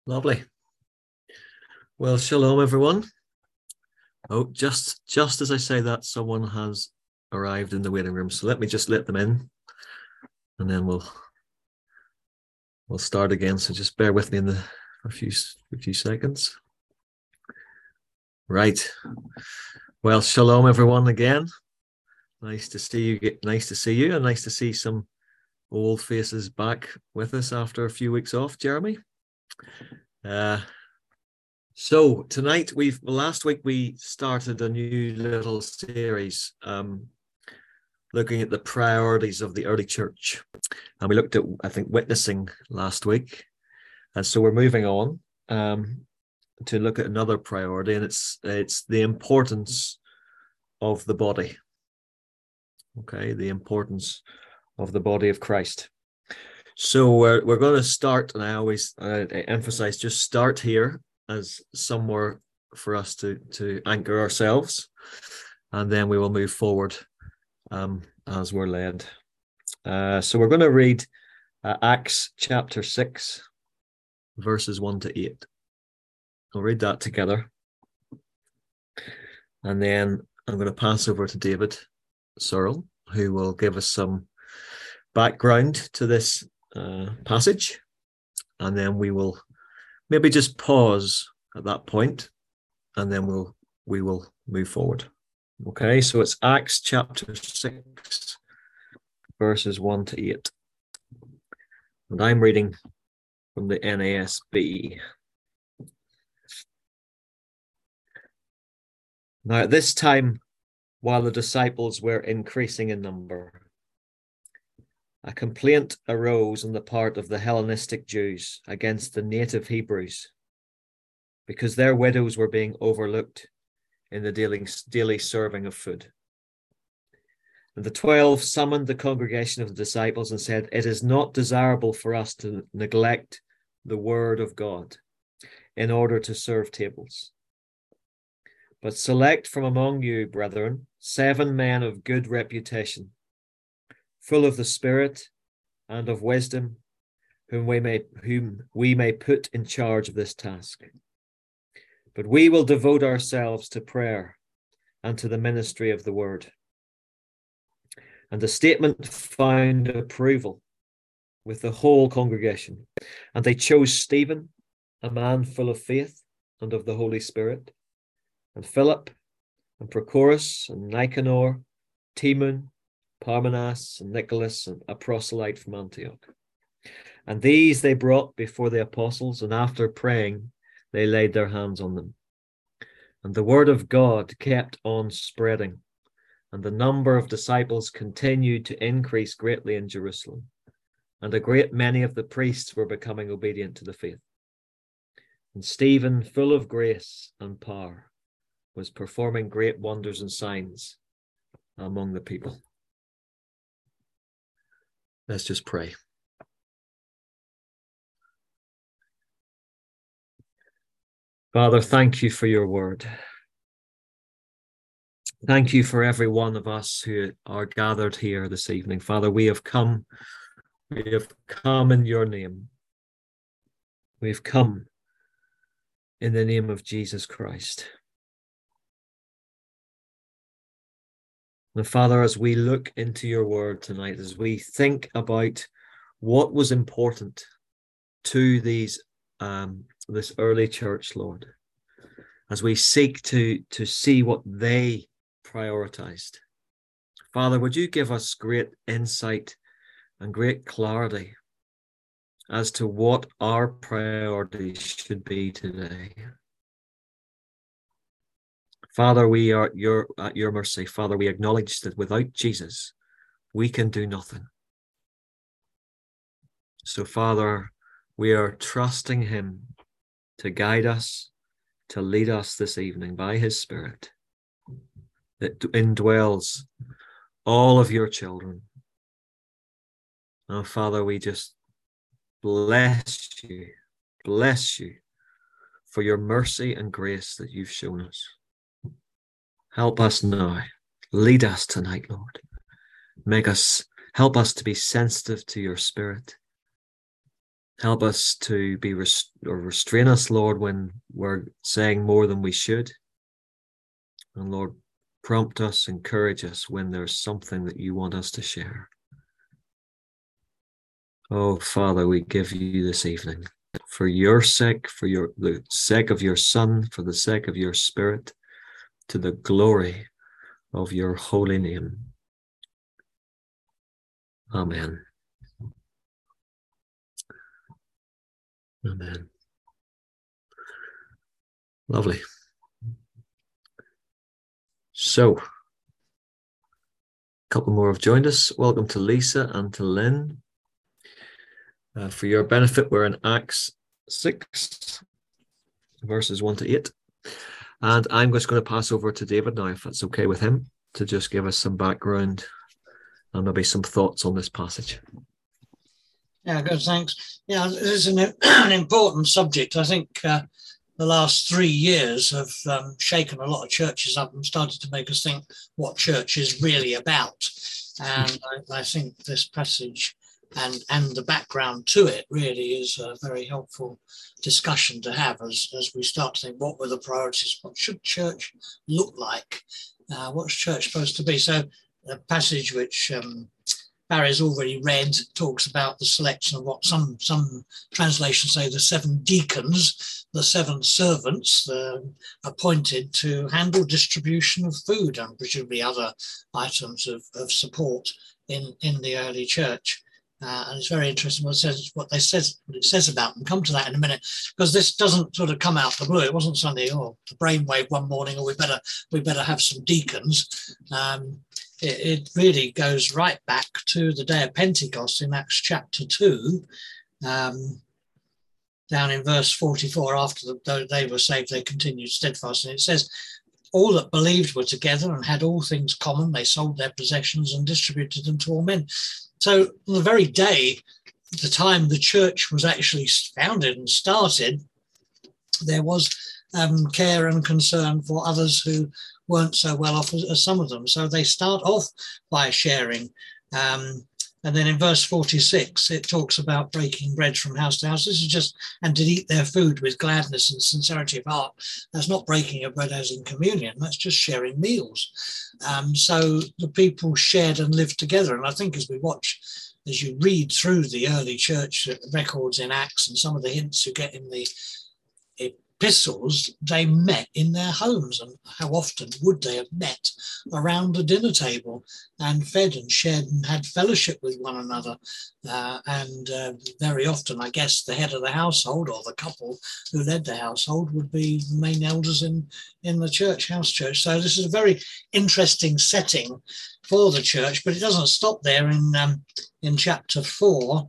Lovely. Well, shalom, everyone. Oh, just as I say that, someone has arrived in the waiting room. So let me just let them in, and then we'll start again. So just bear with me for a few seconds. Right. Well, shalom, everyone, again. Nice to see you. Nice to see you, and nice to see some old faces back with us after a few weeks off. Jeremy. So tonight last week we started a new little series looking at the priorities of the early church, and we looked at, I think, witnessing last week, and so we're moving on to look at another priority, and it's the importance of the body. Okay, the importance of the body of Christ. So we're going to start, and I always emphasize just start here as somewhere for us to anchor ourselves, and then we will move forward as we're led. So we're going to read Acts chapter 6, verses 1 to 8. I'll read that together, and then I'm going to pass over to David Searle, who will give us some background to this passage, and then we will maybe just pause at that point, and then we will move forward. Okay, so it's Acts chapter 6, verses 1 to 8. And I'm reading from the NASB. Now, at this time, while the disciples were increasing in number, a complaint arose on the part of the Hellenistic Jews against the native Hebrews, because their widows were being overlooked in the daily serving of food. And the 12 summoned the congregation of the disciples and said, "It is not desirable for us to neglect the word of God in order to serve tables. But select from among you, brethren, 7 men of good reputation, full of the Spirit and of wisdom, whom we may put in charge of this task. But we will devote ourselves to prayer and to the ministry of the word." And the statement found approval with the whole congregation. And they chose Stephen, a man full of faith and of the Holy Spirit, and Philip, and Prochorus, and Nicanor, Timon, Parmenas, and Nicholas, a proselyte from Antioch. And these they brought before the apostles, and after praying, they laid their hands on them. And the word of God kept on spreading, and the number of disciples continued to increase greatly in Jerusalem. And a great many of the priests were becoming obedient to the faith. And Stephen, full of grace and power, was performing great wonders and signs among the people. Let's just pray. Father, thank you for your word. Thank you for every one of us who are gathered here this evening. Father, we have come in your name. We've come in the name of Jesus Christ. And Father, as we look into your word tonight, as we think about what was important to this early church, Lord, as we seek to see what they prioritized, Father, would you give us great insight and great clarity as to what our priorities should be today. Father, we are at your mercy. Father, we acknowledge that without Jesus, we can do nothing. So, Father, we are trusting him to guide us, to lead us this evening by his Spirit that indwells all of your children. Oh, Father, we just bless you for your mercy and grace that you've shown us. Help us now. Lead us tonight, Lord. Help us to be sensitive to your Spirit. Help us to be or restrain us, Lord, when we're saying more than we should. And Lord, prompt us, encourage us when there's something that you want us to share. Oh, Father, we give you this evening, for your sake, for the sake of your Son, for the sake of your Spirit, to the glory of your holy name. Amen. Amen. Lovely. So, a couple more have joined us. Welcome to Lisa and to Lynn. For your benefit, we're in Acts 6, verses 1 to 8. And I'm just going to pass over to David now, if that's okay with him, to just give us some background and maybe some thoughts on this passage. Yeah, good, thanks. Yeah, this is an important subject. I think the last 3 years have shaken a lot of churches up and started to make us think what church is really about. And I think this passage and the background to it really is a very helpful discussion to have as we start to think, what were the priorities? What should church look like? What's church supposed to be? So the passage which Barry's already read talks about the selection of what some translations say the 7 deacons, the 7 servants appointed to handle distribution of food and presumably other items of support in the early church. And it's very interesting what it says about them. Come to that in a minute, because this doesn't sort of come out the blue. It wasn't something, the brainwave one morning, or we better have some deacons. It really goes right back to the day of Pentecost in Acts chapter 2, down in verse 44. After they were saved, they continued steadfast. And it says, all that believed were together and had all things common. They sold their possessions and distributed them to all men. So on the very day, the time the church was actually founded and started, there was care and concern for others who weren't so well off as some of them. So they start off by sharing. And then in verse 46, it talks about breaking bread from house to house. This is just, and to eat their food with gladness and sincerity of heart. That's not breaking of bread as in communion. That's just sharing meals. So the people shared and lived together. And I think as you read through the early church records in Acts and some of the hints you get in the epistles, they met in their homes. And how often would they have met around a dinner table and fed and shared and had fellowship with one another? And very often, I guess, the head of the household or the couple who led the household would be the main elders in the house church. So this is a very interesting setting for the church, but it doesn't stop there. In chapter 4,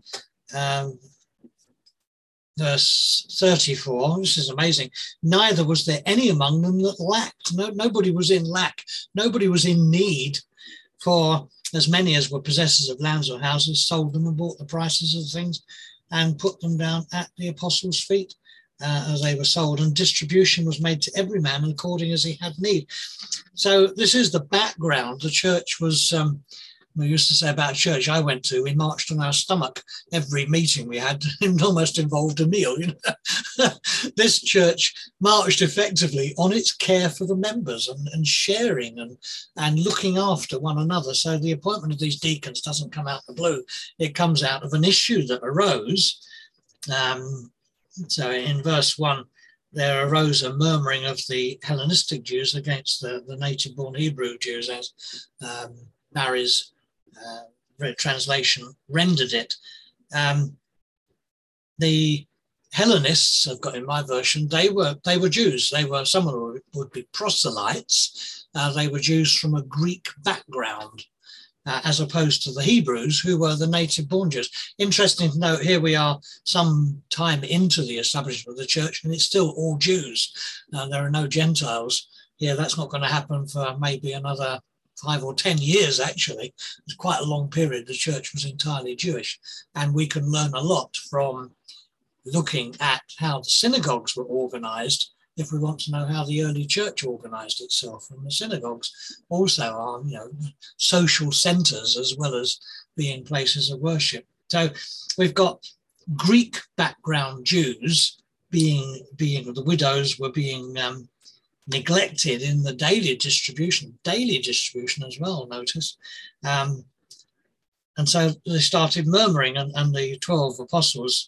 verse 34, this is amazing. Neither was there any among them that lacked. Nobody was in lack. Nobody was in need, for as many as were possessors of lands or houses sold them and bought the prices of things and put them down at the apostles' feet as they were sold. And distribution was made to every man according as he had need. So this is the background. The church was... we used to say about a church I went to, we marched on our stomach. Every meeting we had almost involved a meal. This church marched effectively on its care for the members and sharing and looking after one another. So the appointment of these deacons doesn't come out the blue. It comes out of an issue that arose. So in verse 1, there arose a murmuring of the Hellenistic Jews against the native-born Hebrew Jews, as Barry's translation rendered it. The Hellenists, I've got in my version, they were Jews. Some of them would be proselytes. They were Jews from a Greek background, as opposed to the Hebrews, who were the native-born Jews. Interesting to note, here we are some time into the establishment of the church, and it's still all Jews. There are no Gentiles here. That's not going to happen for maybe another 5 or 10 years, actually. It's quite a long period. The church was entirely Jewish. And we can learn a lot from looking at how the synagogues were organized if we want to know how the early church organized itself. And the synagogues also are, social centers as well as being places of worship. So we've got Greek background Jews, being the widows, were being neglected in the daily distribution as well, notice. And so they started murmuring, and the 12 apostles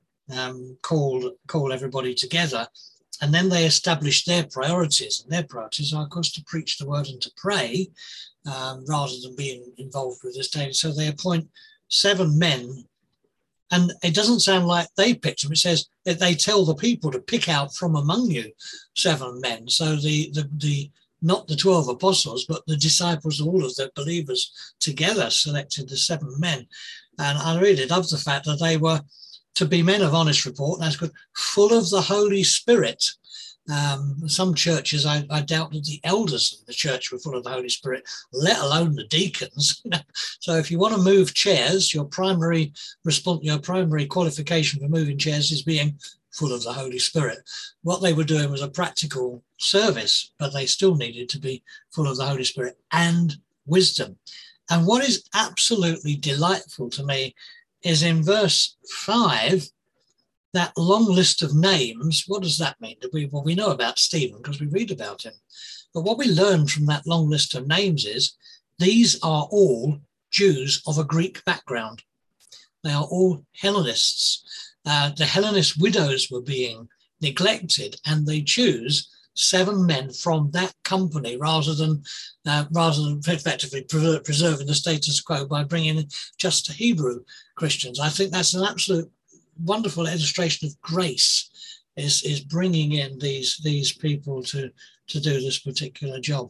call everybody together. And then they established their priorities. And their priorities are, of course, to preach the word and to pray, rather than being involved with this daily. So they appoint 7 men. And it doesn't sound like they picked them. It says that they tell the people to pick out from among you 7 men. So the not the 12 apostles, but the disciples, all of the believers together selected the 7 men. And I really love the fact that they were to be men of honest report, that's good, full of the Holy Spirit. Some churches, I doubt that the elders of the church were full of the Holy Spirit, let alone the deacons. So if you want to move chairs, your primary qualification for moving chairs is being full of the Holy Spirit. What they were doing was a practical service, but they still needed to be full of the Holy Spirit and wisdom. And what is absolutely delightful to me is in verse 5, that long list of names. What does that mean? Well, we know about Stephen because we read about him. But what we learn from that long list of names is these are all Jews of a Greek background. They are all Hellenists. The Hellenist widows were being neglected, and they choose 7 men from that company rather than effectively preserving the status quo by bringing in just Hebrew Christians. I think that's an absolute wonderful illustration of grace, is bringing in these people to do this particular job.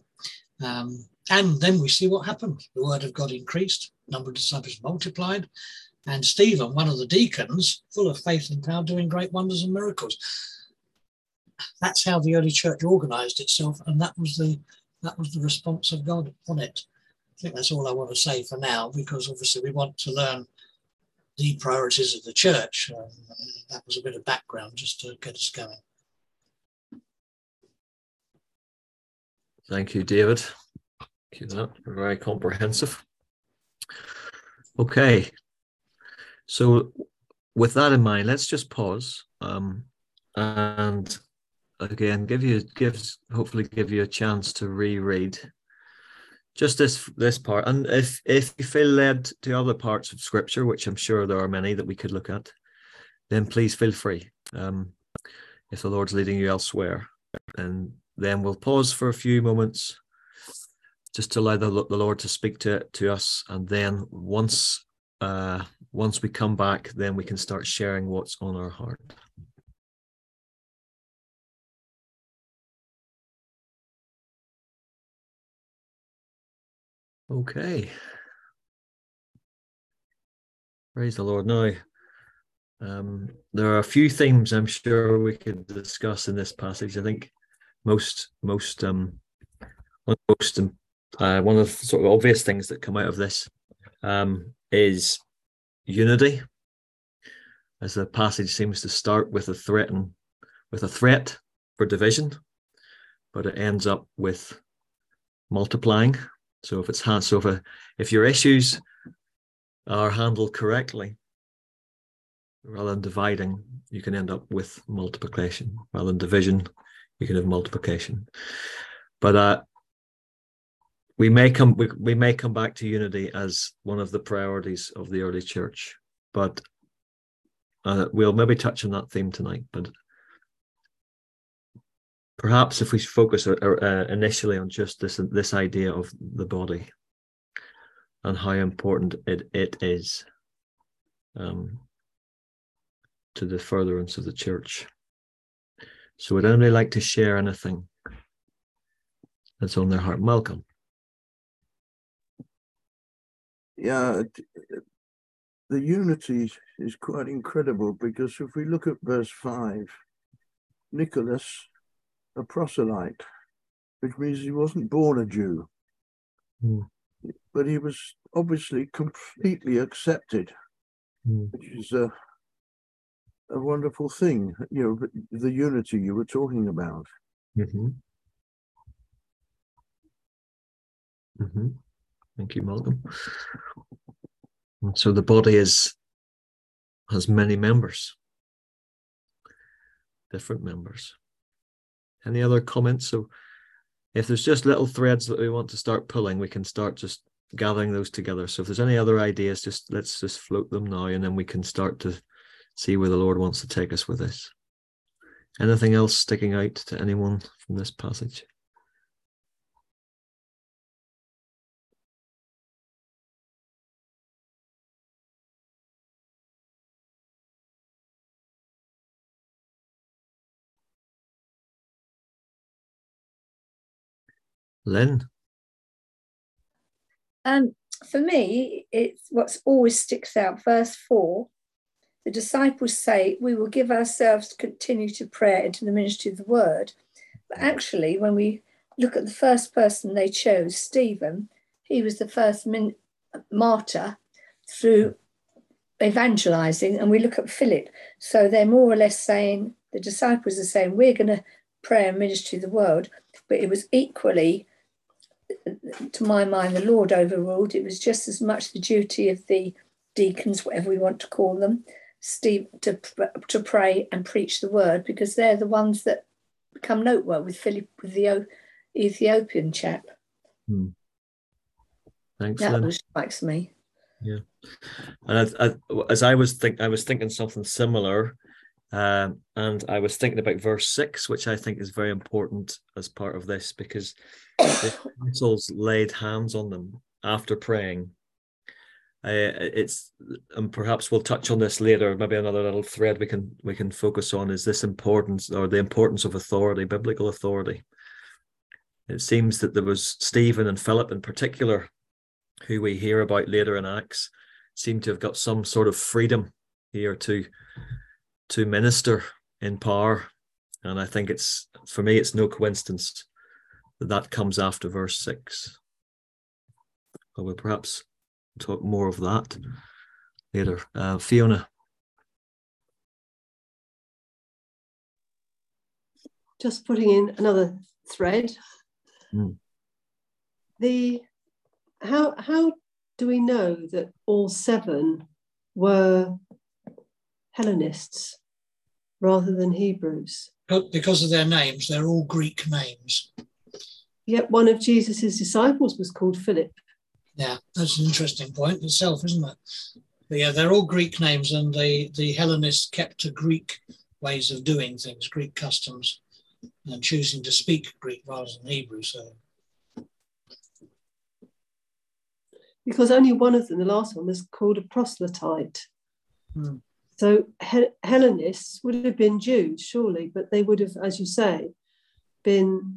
And then we see what happened. The word of God increased, number of disciples multiplied, and Stephen, one of the deacons, full of faith and power, doing great wonders and miracles. That's how the early church organized itself, and that was the response of God on it. I think that's all I want to say for now, because obviously we want to learn the priorities of the church. That was a bit of background just to get us going. Thank you, David. Thank you for that. Very comprehensive. Okay. So with that in mind, let's just pause and again hopefully give you a chance to reread just this part. And if you feel led to other parts of Scripture, which I'm sure there are many that we could look at, then please feel free. If the Lord's leading you elsewhere, and then we'll pause for a few moments just to allow the Lord to speak to us, and then once we come back, then we can start sharing what's on our heart. Okay. Praise the Lord. Now, there are a few themes I'm sure we could discuss in this passage. I think one of the sort of obvious things that come out of this is unity, as the passage seems to start with a threat for division, but it ends up with multiplying. So if your issues are handled correctly, rather than dividing, you can end up with multiplication. Rather than division, you can have multiplication. But we may come back to unity as one of the priorities of the early church. But we'll maybe touch on that theme tonight. But perhaps if we focus initially on just this idea of the body and how important it is to the furtherance of the church. So would only like to share anything that's on their heart. Malcolm. Yeah, the unity is quite incredible, because if we look at verse 5, Nicholas, a proselyte, which means he wasn't born a Jew, but he was obviously completely accepted, which is a wonderful thing, the unity you were talking about. Thank you, Malcolm. So the body is has many members, different members. Any other comments? So if there's just little threads that we want to start pulling, we can start just gathering those together. So if there's any other ideas, let's just float them now, and then we can start to see where the Lord wants to take us with this. Anything else sticking out to anyone from this passage? Lynn? For me, it's what's always sticks out. Verse 4, the disciples say, we will give ourselves to continue to prayer and to the ministry of the word. But actually, when we look at the first person they chose, Stephen, he was the first martyr through evangelizing, and we look at Philip. So they're more or less saying, the disciples are saying, we're going to pray and ministry of the word. But it was equally, to my mind, the Lord overruled. It was just as much the duty of the deacons, whatever we want to call them, to pray and preach the word, because they're the ones that become noteworthy with Philip, with the Ethiopian chap. Thanks, that Lynn. always strikes me. Yeah, and I was thinking something similar, and I was thinking about verse 6, which I think is very important as part of this, because the apostles laid hands on them after praying. And perhaps we'll touch on this later. Maybe another little thread we can focus on is this importance, or the importance of authority, biblical authority. It seems that there was Stephen and Philip in particular, who we hear about later in Acts, seem to have got some sort of freedom here to minister in power. And I think for me, it's no coincidence that comes after verse 6. But we'll perhaps talk more of that later. Fiona. Just putting in another thread. How do we know that all 7 were Hellenists rather than Hebrews? Because of their names, they're all Greek names. Yet one of Jesus's disciples was called Philip. Yeah, that's an interesting point itself, isn't it? But yeah, they're all Greek names, and the Hellenists kept to Greek ways of doing things, Greek customs, and choosing to speak Greek rather than Hebrew. So, because only one of them, the last one, was called a proselyte. So Hellenists would have been Jews, surely, but they would have, as you say, been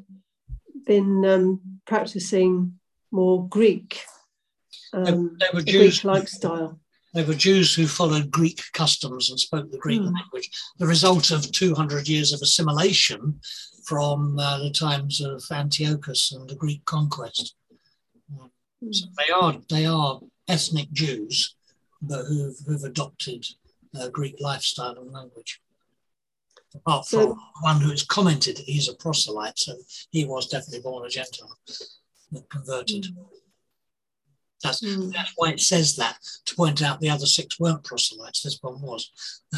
practicing more Greek. They were Jews, Greek-like style. They were Jews who followed Greek customs and spoke the Greek language, the result of 200 years of assimilation from the times of Antiochus and the Greek conquest. So they are ethnic Jews, but who've adopted Greek lifestyle and language. Apart from one who has commented that he's a proselyte, so he was definitely born a Gentile, but converted. That's why it says that, to point out the other 6 weren't proselytes. This one was.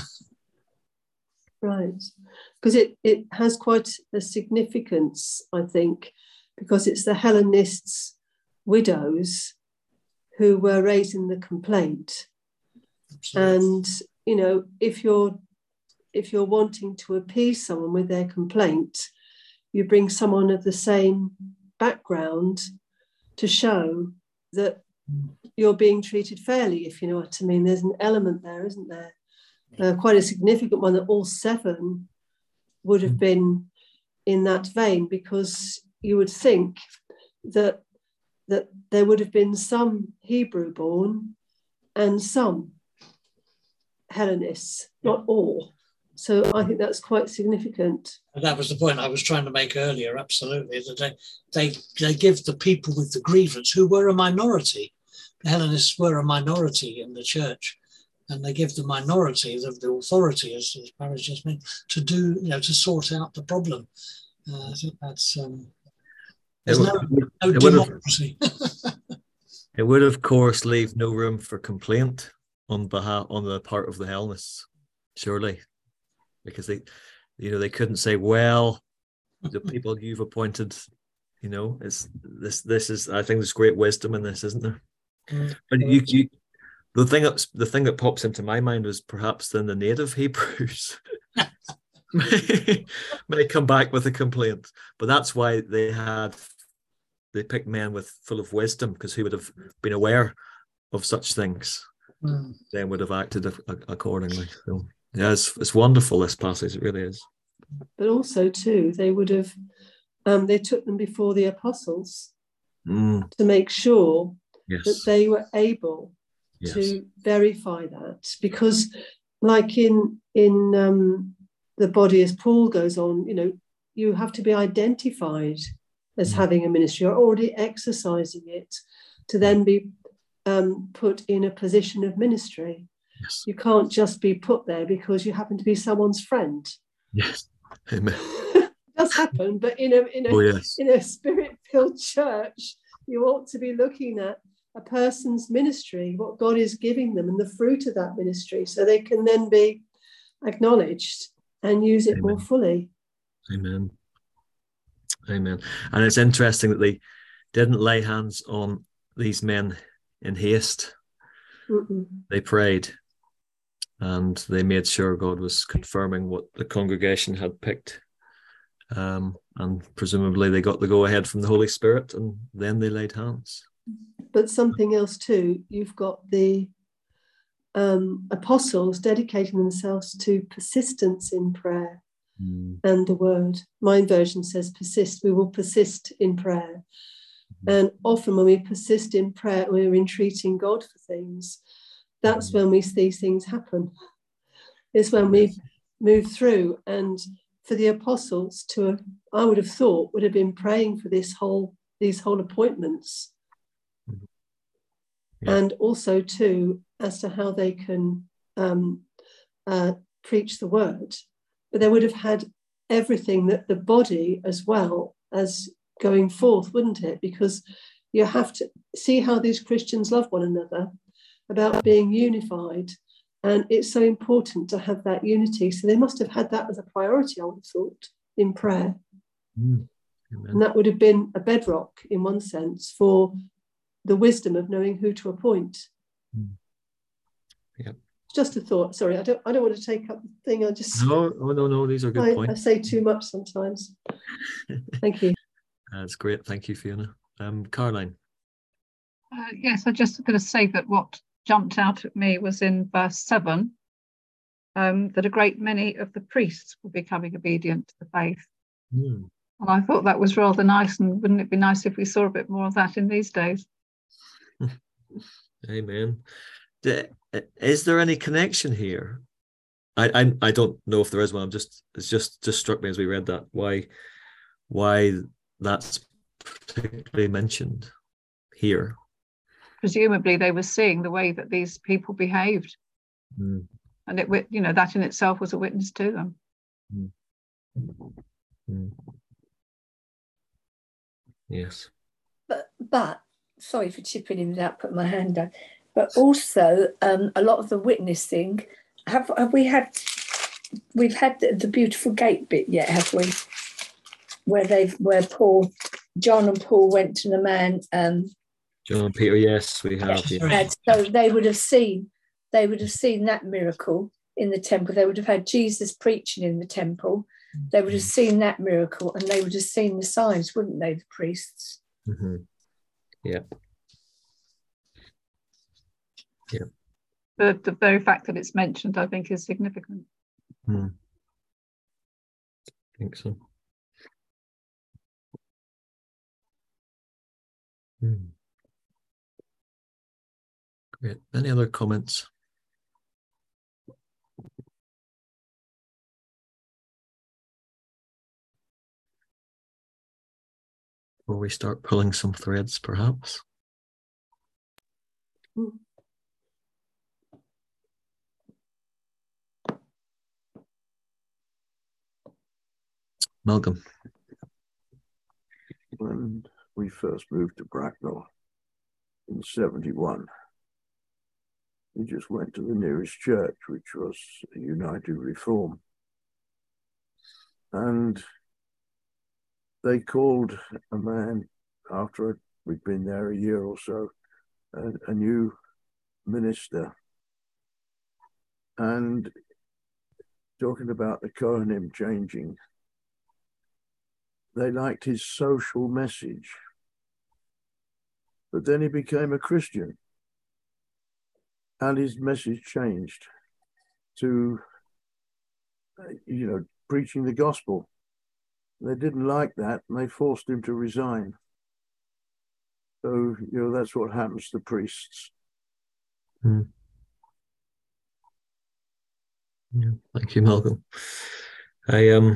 Right. Because it has quite a significance, I think, because it's the Hellenists' widows who were raising the complaint. Absolutely. And, you know, if you're wanting to appease someone with their complaint, you bring someone of the same background to show that you're being treated fairly, if you know what I mean. There's an element there, isn't there? Quite a significant one, that all 7 would have been in that vein, because you would think that there would have been some Hebrew born and some Hellenists, not all. So I think that's quite significant. And that was the point I was trying to make earlier, absolutely, that they give the people with the grievance, who were a minority. The Hellenists were a minority in the church, and they give the minority the authority, as Paris just meant, to do, to sort out the problem. I think that's there's no democracy. It would, of course, leave no room for complaint on the part of the Hellenists, surely, because they couldn't say, well, the people you've appointed, it's this is, I think there's great wisdom in this, isn't there? But the thing that pops into my mind was perhaps then the native Hebrews may come back with a complaint, but that's why they picked men full of wisdom, because who would have been aware of such things, then would have acted accordingly. So yeah, it's wonderful, this passage, it really is. But also too, they would have they took them before the apostles to make sure that they were able to verify that, because like in the body, as Paul goes on, you have to be identified as having a ministry or already exercising it to then be put in a position of ministry. Yes. You can't just be put there because you happen to be someone's friend. Yes. Amen. It does happen, but in a spirit-filled church, you ought to be looking at a person's ministry, what God is giving them, and the fruit of that ministry, so they can then be acknowledged and use it more fully. Amen. Amen. And it's interesting that they didn't lay hands on these men in haste. They prayed, and they made sure God was confirming what the congregation had picked. And presumably they got the go-ahead from the Holy Spirit, and then they laid hands. But something else too, you've got the apostles dedicating themselves to persistence in prayer and the word. My version says persist. We will persist in prayer. And often when we persist in prayer, we're entreating God for things. That's when we see things happen. It's when we move through. And for the apostles to, I would have thought, would have been praying for these whole appointments. And also too, as to how they can preach the word. But they would have had everything, that the body as well as going forth, wouldn't it? Because you have to see how these Christians love one another, about being unified. And it's so important to have that unity. So they must have had that as a priority, I would have thought, in prayer. Amen. And that would have been a bedrock, in one sense, for the wisdom of knowing who to appoint. Yeah. Just a thought. Sorry, I don't want to take up the thing. No. These are good points. I say too much sometimes. Thank you. That's great. Thank you, Fiona. Caroline. Yes, I just going to say that what jumped out at me was in verse 7, that a great many of the priests were becoming obedient to the faith. And I thought that was rather nice, and wouldn't it be nice if we saw a bit more of that in these days? Amen. Is there any connection here? I don't know if there is one. It's just struck me as we read that why that's particularly mentioned here. Presumably they were seeing the way that these people behaved, and it, that in itself was a witness to them. Yes. But sorry for chipping in without putting my hand down. But also a lot of the witnessing, we've had the beautiful gate bit yet, have we? Where John and Paul went to the man. John and Peter, yes, we have. And so they would have seen that miracle in the temple. They would have had Jesus preaching in the temple. They would have seen that miracle, and they would have seen the signs, wouldn't they, the priests? Yeah. Yeah. But the very fact that it's mentioned, I think, is significant. I think so. Great. Any other comments? Before we start pulling some threads, perhaps. Malcolm. When we first moved to Bracknell in 71, He just went to the nearest church, which was a United Reform. And they called a man, after we'd been there a year or so, a new minister. And talking about the Kohanim changing, they liked his social message. But then he became a Christian, and his message changed to, preaching the gospel. They didn't like that, and they forced him to resign. So, that's what happens to priests. Yeah, thank you, Malcolm. I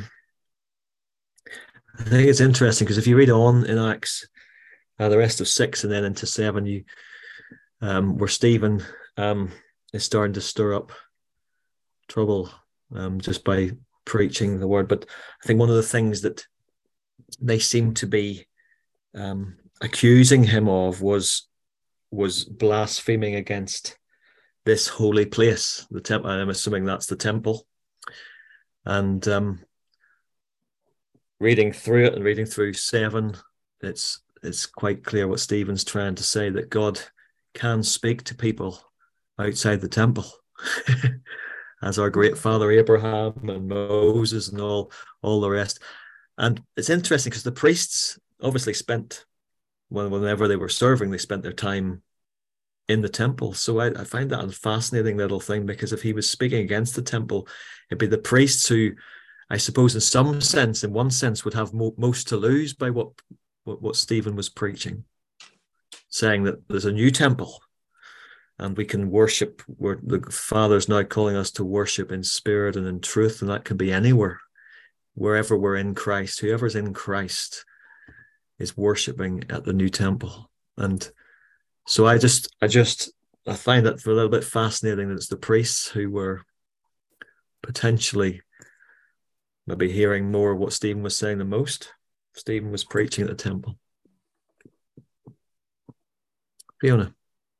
think it's interesting because if you read on in Acts, the rest of 6 and then into 7, where Stephen is starting to stir up trouble just by preaching the word. But I think one of the things that they seem to be accusing him of was blaspheming against this holy place, the temple. I'm assuming that's the temple. And reading through it and reading through 7, it's quite clear what Stephen's trying to say, that God can speak to people outside the temple, as our great father Abraham and Moses and all the rest. And it's interesting because the priests obviously spent, whenever they were serving, they spent their time in the temple. So I find that a fascinating little thing, because if he was speaking against the temple, it'd be the priests who, I suppose, in one sense, would have most to lose by what Stephen was preaching, saying that there's a new temple and we can worship where the Father's now calling us to worship in spirit and in truth, and that can be anywhere, wherever we're in Christ. Whoever's in Christ is worshiping at the new temple. And so I find that for a little bit fascinating that it's the priests who were potentially maybe hearing more of what Stephen was saying than most. Stephen was preaching at the temple. Fiona.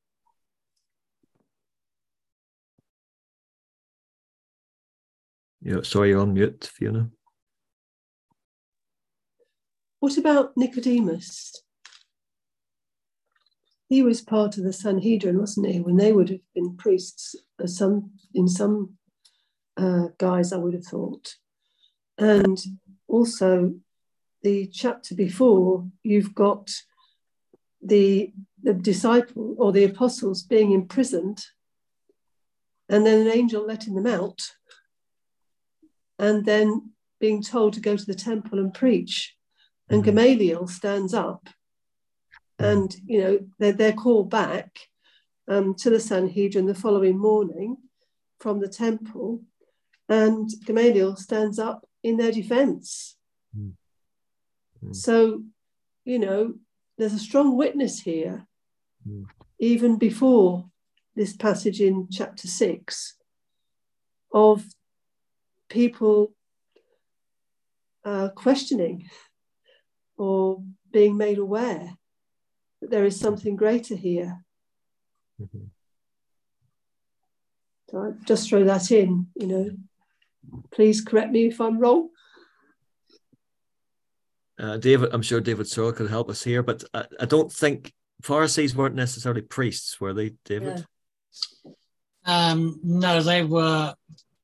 Sorry, you're on mute, Fiona. What about Nicodemus? He was part of the Sanhedrin, wasn't he? When they would have been priests, in some guise, I would have thought. And also, the chapter before, you've got the disciple or the apostles being imprisoned, and then an angel letting them out, and then being told to go to the temple and preach. And Gamaliel stands up, and they're called back to the Sanhedrin the following morning from the temple, and Gamaliel stands up in their defense. So, there's a strong witness here, even before this passage in chapter 6, of people questioning or being made aware that there is something greater here. So I just throw that in, Please correct me if I'm wrong. David, I'm sure David Searle could help us here, but I don't think Pharisees weren't necessarily priests, were they, David? No, they were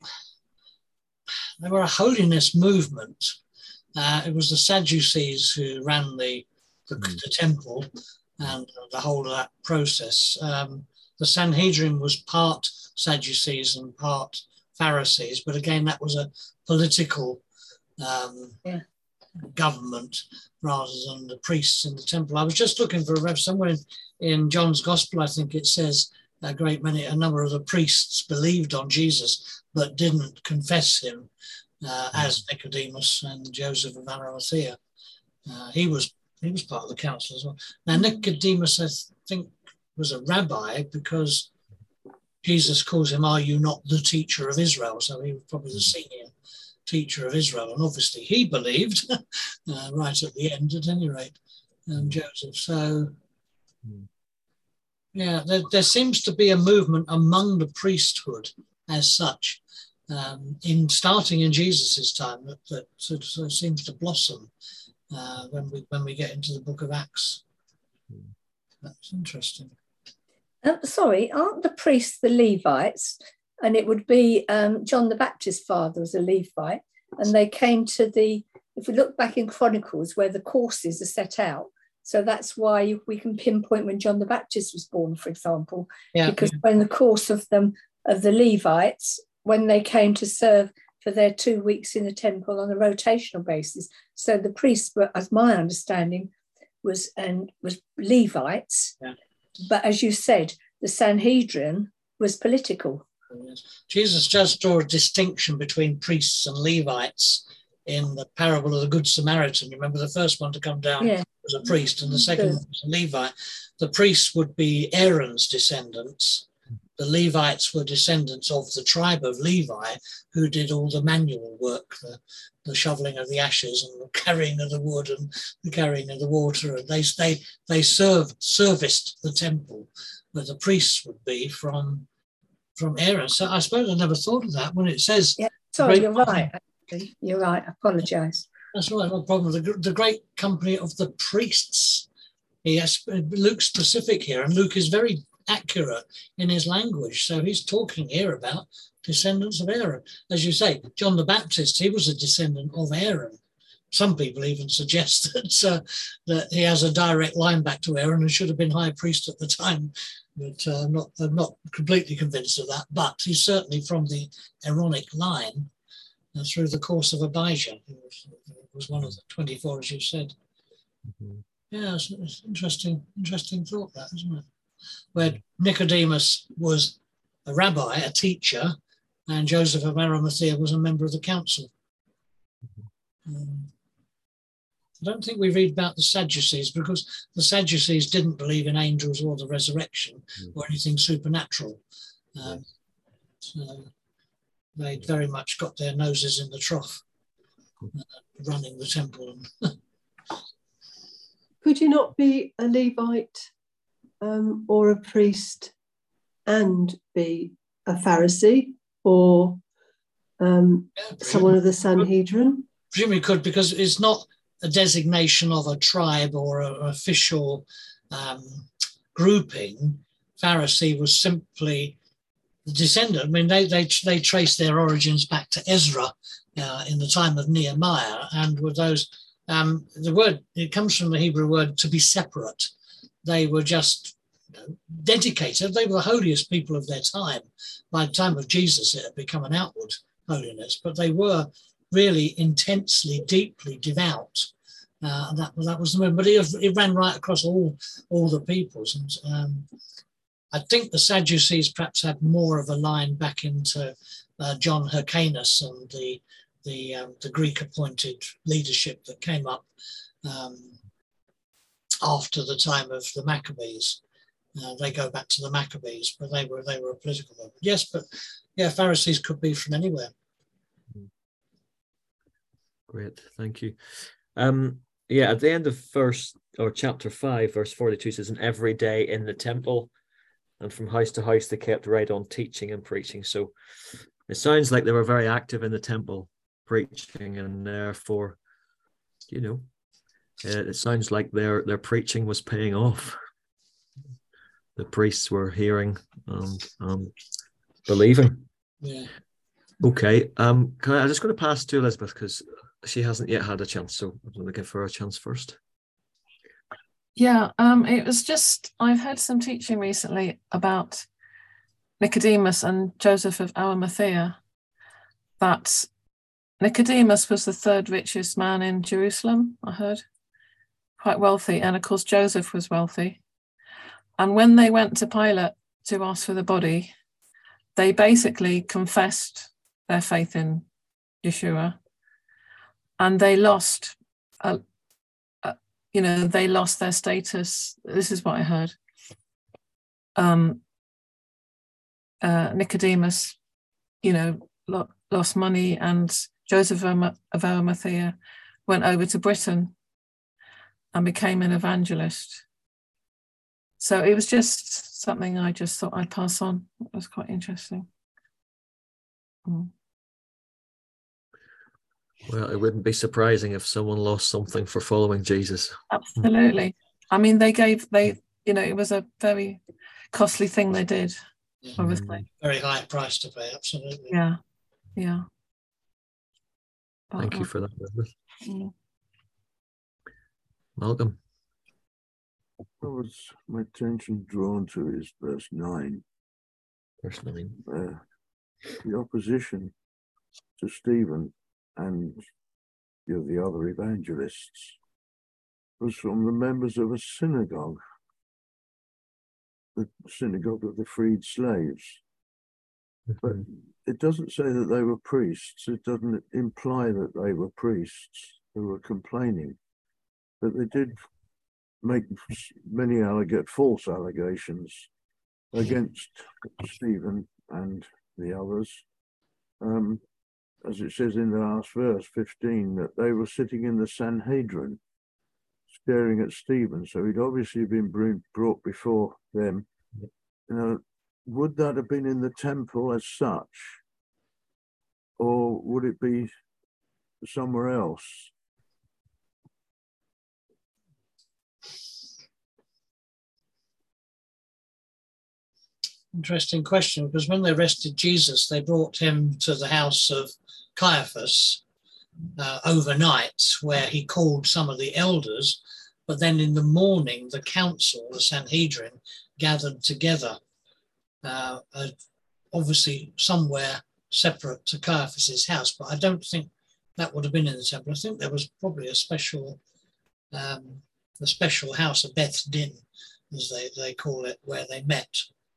a holiness movement. It was the Sadducees who ran the temple and the whole of that process. The Sanhedrin was part Sadducees and part Pharisees, but again, that was a political government rather than the priests in the temple. I was just looking for somewhere in John's Gospel, I think it says a number of the priests believed on Jesus but didn't confess him, as Nicodemus and Joseph of Arimathea. He was part of the council as well. Now, Nicodemus, I think, was a rabbi because Jesus calls him, "Are you not the teacher of Israel?" So he was probably the senior teacher of Israel. And obviously he believed right at the end, at any rate, Joseph. So Yeah, there seems to be a movement among the priesthood as such, starting in Jesus's time, that sort of seems to blossom when we get into the book of Acts. That's interesting. Sorry, aren't the priests the Levites? And it would be John the Baptist's father was a Levite, and they came to if we look back in Chronicles where the courses are set out, so that's why we can pinpoint when John the Baptist was born, for example, because when the course of the Levites, when they came to serve for their 2 weeks in the temple on a rotational basis, so the priests were, as my understanding, was Levites, but as you said, the Sanhedrin was political. Jesus does draw a distinction between priests and Levites in the parable of the Good Samaritan. Remember, the first one to come down was a priest, and the second one was a Levite. The priests would be Aaron's descendants. The Levites were descendants of the tribe of Levi, who did all the manual work, the shoveling of the ashes and the carrying of the wood and the carrying of the water. And they serviced the temple, where the priests would be from Aaron. So I suppose I never thought of that when it says. Yeah, sorry, you're right. Actually. You're right. I apologise. That's right. No problem. The great company of the priests. Yes, Luke's specific here, and Luke is very accurate in his language. So he's talking here about descendants of Aaron. As you say, John the Baptist, he was a descendant of Aaron. Some people even suggest that he has a direct line back to Aaron and should have been high priest at the time. But I'm not completely convinced of that. But he's certainly from the Aaronic line through the course of Abijah. He was one of the 24, as you said. Mm-hmm. Yeah, it's interesting thought, that, isn't it? Where Nicodemus was a rabbi, a teacher, and Joseph of Arimathea was a member of the council. I don't think we read about the Sadducees, because the Sadducees didn't believe in angels or the resurrection or anything supernatural. So they very much got their noses in the trough, running the temple. Could you not be a Levite or a priest and be a Pharisee or someone of the Sanhedrin? Presumably could, because it's not a designation of a tribe or an official grouping. Pharisee was simply the descendant. I mean, they trace their origins back to Ezra in the time of Nehemiah, and with those, the word, it comes from the Hebrew word to be separate. They were just dedicated. They were the holiest people of their time. By the time of Jesus, it had become an outward holiness, but they were really intensely, deeply devout. That was the movement, but it ran right across all the peoples. And I think the Sadducees perhaps had more of a line back into John Hyrcanus and the Greek-appointed leadership that came up after the time of the Maccabees. They go back to the Maccabees, but they were a political movement. Yes, but yeah, Pharisees could be from anywhere. Great, thank you. At the end of chapter 5, verse 42 says, "And every day in the temple and from house to house they kept right on teaching and preaching." So it sounds like they were very active in the temple preaching, and therefore, it sounds like their preaching was paying off. The priests were hearing and believing. Yeah. Okay. I'm just going to pass to Elizabeth because she hasn't yet had a chance, so I'm going to give her a chance first. Yeah, it was just, I've heard some teaching recently about Nicodemus and Joseph of Arimathea, that Nicodemus was the third richest man in Jerusalem, I heard, quite wealthy, and of course Joseph was wealthy. And when they went to Pilate to ask for the body, they basically confessed their faith in Yeshua, and they lost, they lost their status. This is what I heard. Nicodemus, lost money, and Joseph of Arimathea went over to Britain and became an evangelist. So it was just something I just thought I'd pass on. It was quite interesting. Well, it wouldn't be surprising if someone lost something for following Jesus. Absolutely. I mean, it was a very costly thing they did, obviously. Very high price to pay, absolutely. Yeah. Thank you for that. Malcolm. What was my attention drawn to is verse 9. Verse 9. The opposition to Stephen and the other evangelists was from the members of a synagogue, the synagogue of the freed slaves. But it doesn't say that they were priests. It doesn't imply that they were priests who were complaining. But they did make many false allegations against Stephen and the others. As it says in the last verse, 15, that they were sitting in the Sanhedrin staring at Stephen. So he'd obviously been brought before them. Would that have been in the temple as such? Or would it be somewhere else? Interesting question, because when they arrested Jesus, they brought him to the house of Caiaphas overnight, where he called some of the elders, but then in the morning, the council, the Sanhedrin, gathered together, obviously somewhere separate to Caiaphas's house, but I don't think that would have been in the temple. I think there was probably a special house, a Beth Din, as they call it, where they met.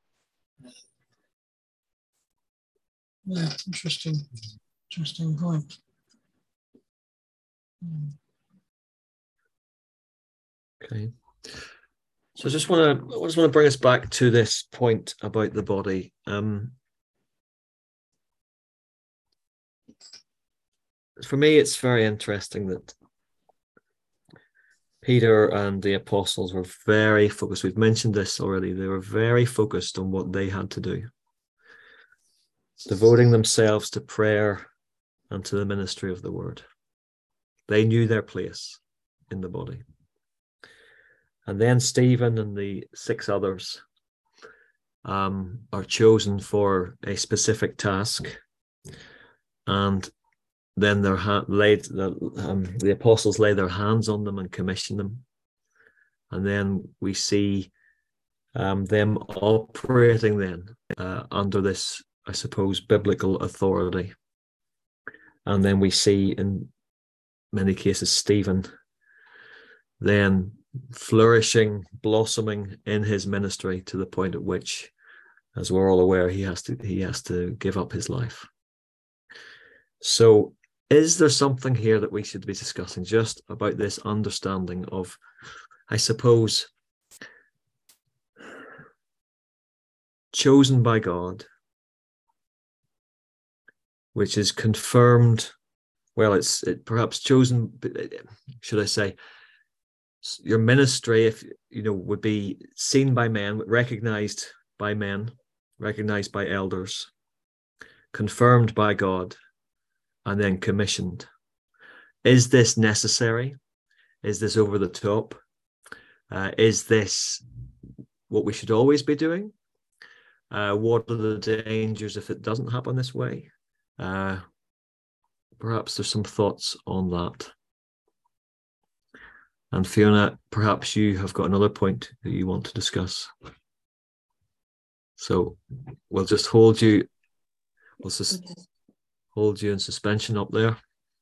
Interesting point. Okay. So I just want to bring us back to this point about the body. For me, it's very interesting that Peter and the apostles were very focused. We've mentioned this already. They were very focused on what they had to do, devoting themselves to prayer and to the ministry of the word. They knew their place in the body. And then Stephen and the 6 others are chosen for a specific task, and then the apostles lay their hands on them and commission them. And then we see them operating then under this, I suppose, biblical authority. And then we see in many cases Stephen then flourishing, blossoming in his ministry to the point at which, as we're all aware, he has to give up his life. So is there something here that we should be discussing just about this understanding of, I suppose, chosen by God, which is confirmed, well, it's perhaps chosen, should I say, your ministry, if would be seen by men, recognized by elders, confirmed by God, and then commissioned. Is this necessary? Is this over the top? Is this what we should always be doing? What are the dangers if it doesn't happen this way? Perhaps there's some thoughts on that. And Fiona, perhaps you have got another point that you want to discuss. So we'll just hold you. Hold you in suspension up there.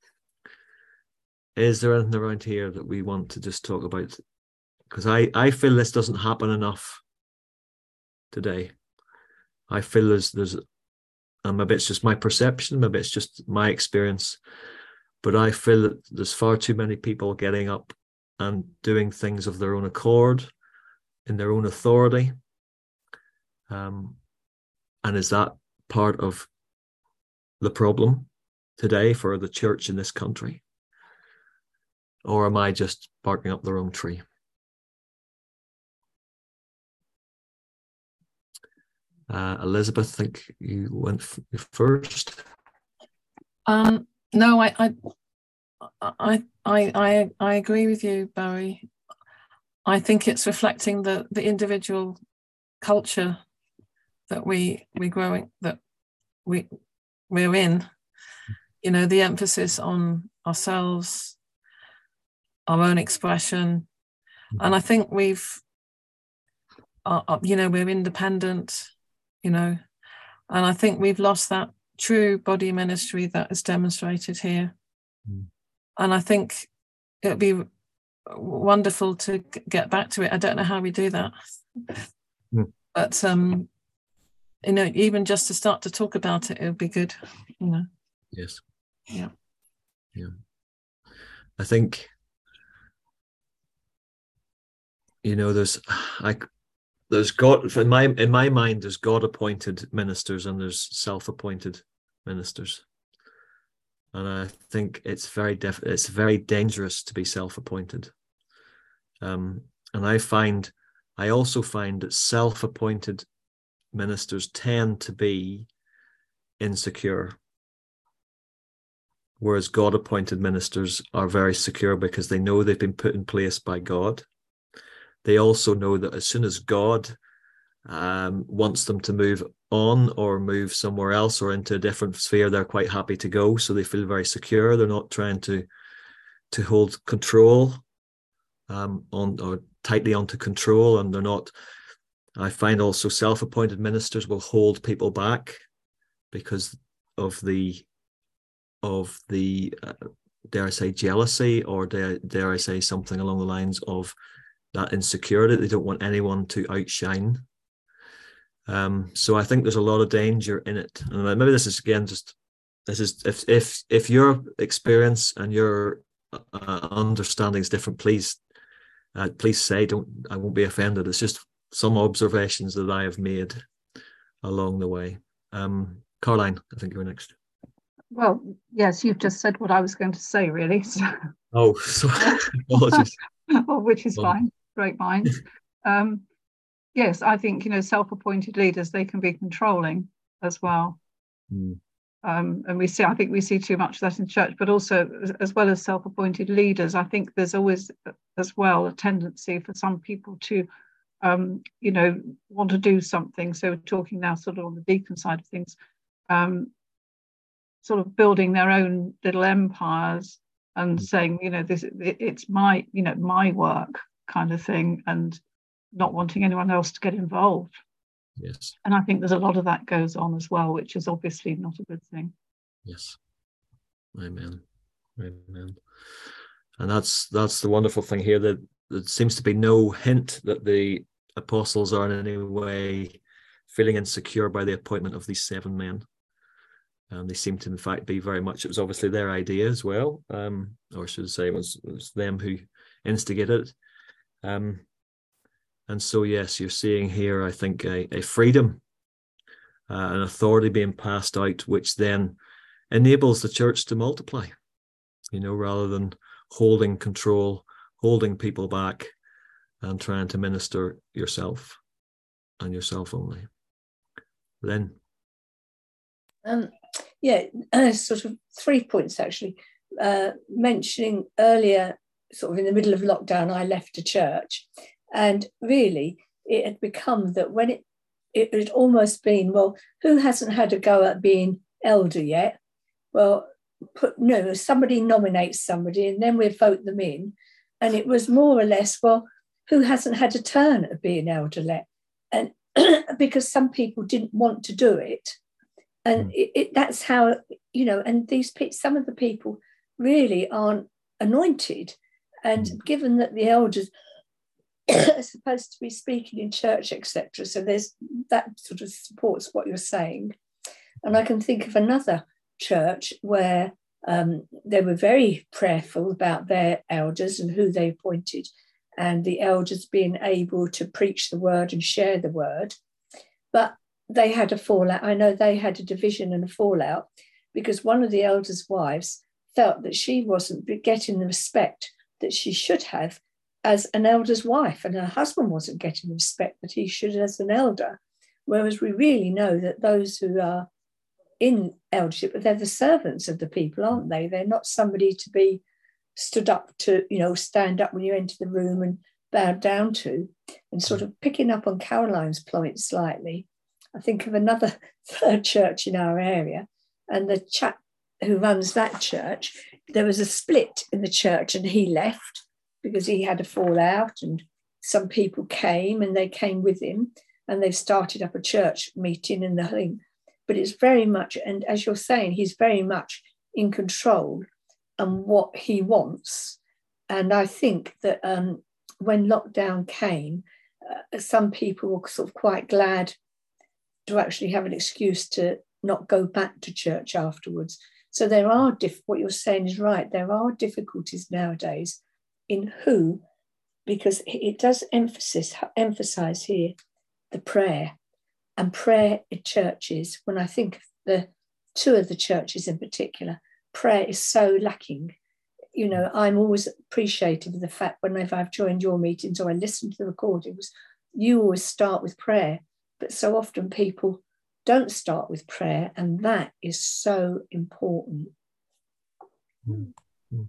Is there anything around here that we want to just talk about? Because I feel this doesn't happen enough today. I feel there's maybe it's just my perception, maybe it's just my experience, but I feel that there's far too many people getting up and doing things of their own accord, in their own authority. And is that part of the problem today for the church in this country? Or am I just barking up the wrong tree? Elizabeth, I think you went first. No, I agree with you, Barry. I think it's reflecting the individual culture that we're in. You know, the emphasis on ourselves, our own expression, and I think we've, you know, we're independent, you know, and I think we've lost that true body ministry that is demonstrated here. And I think it would be wonderful to get back to it. I don't know how we do that, but you know, even just to start to talk about it would be good, you know. Yes. Yeah. I think, you know, there's God in my mind. There's God-appointed ministers and there's self-appointed ministers, and I think it's very dangerous to be self-appointed. And I also find that self-appointed ministers tend to be insecure, whereas God-appointed ministers are very secure because they know they've been put in place by God. They also know that as soon as God wants them to move on or move somewhere else or into a different sphere, they're quite happy to go. So they feel very secure. They're not trying to hold control or tightly onto control, and they're not. I find also self-appointed ministers will hold people back because of the dare I say jealousy, or dare I say something along the lines of that insecurity. They don't want anyone to outshine. So I think there's a lot of danger in it. And maybe this is if your experience and your understanding is different, please say, I won't be offended. It's just some observations that I have made along the way. Caroline, I think you're next. Well, yes, you've just said what I was going to say, really. So. Oh, sorry. Apologies. Well, which is fine. Great minds. Yes, I think, you know, self-appointed leaders, they can be controlling as well. And I think we see too much of that in church, but also as well as self-appointed leaders, I think there's always as well a tendency for some people to, you know, want to do something. So we're talking now sort of on the deacon side of things, sort of building their own little empires and saying, you know, it's my, you know, my work kind of thing, and not wanting anyone else to get involved. Yes. And I think there's a lot of that goes on as well, which is obviously not a good thing. Yes. Amen. And that's the wonderful thing here, that there seems to be no hint that the apostles are in any way feeling insecure by the appointment of these 7 men. They seem to, in fact, be very much, it was obviously their idea as well, or should I say it was them who instigated it. And so, yes, you're seeing here, I think, a freedom, an authority being passed out, which then enables the church to multiply, you know, rather than holding control, holding people back, and trying to minister yourself and yourself only. Lynn? Sort of 3 points, actually. Mentioning earlier, sort of in the middle of lockdown, I left a church. And really, it had become that when it had almost been, well, who hasn't had a go at being elder yet? Well, somebody nominates somebody and then we vote them in. And it was more or less, well, who hasn't had a turn at being elder-elect? And because some people didn't want to do it. And that's how, you know, and some of the people really aren't anointed. And given that the elders are supposed to be speaking in church, etc. So there's that sort of supports what you're saying. And I can think of another church where they were very prayerful about their elders and who they appointed, and the elders being able to preach the word and share the word. But they had a fallout. I know they had a division and a fallout because one of the elders' wives felt that she wasn't getting the respect that she should have as an elder's wife, and her husband wasn't getting the respect that he should as an elder, Whereas we really know that those who are in eldership, they're the servants of the people, aren't they? They're not somebody to be stood up to, stand up when you enter the room and bow down to. And sort of picking up on Caroline's point slightly, I think of another third church in our area, and the chap who runs that church, there was a split in the church and he left because he had a fallout, and some people came and they came with him, and they've started up a church meeting and the thing. But it's very much, and as you're saying, he's very much in control and what he wants. And I think that when lockdown came, some people were sort of quite glad to actually have an excuse to not go back to church afterwards. So there are, what you're saying is right, there are difficulties nowadays in who, because it does emphasize here the prayer. And prayer in churches, when I think of the two of the churches in particular, prayer is so lacking. I'm always appreciative of the fact whenever I've joined your meetings or I listen to the recordings, you always start with prayer. But so often people don't start with prayer, and that is so important. Mm-hmm.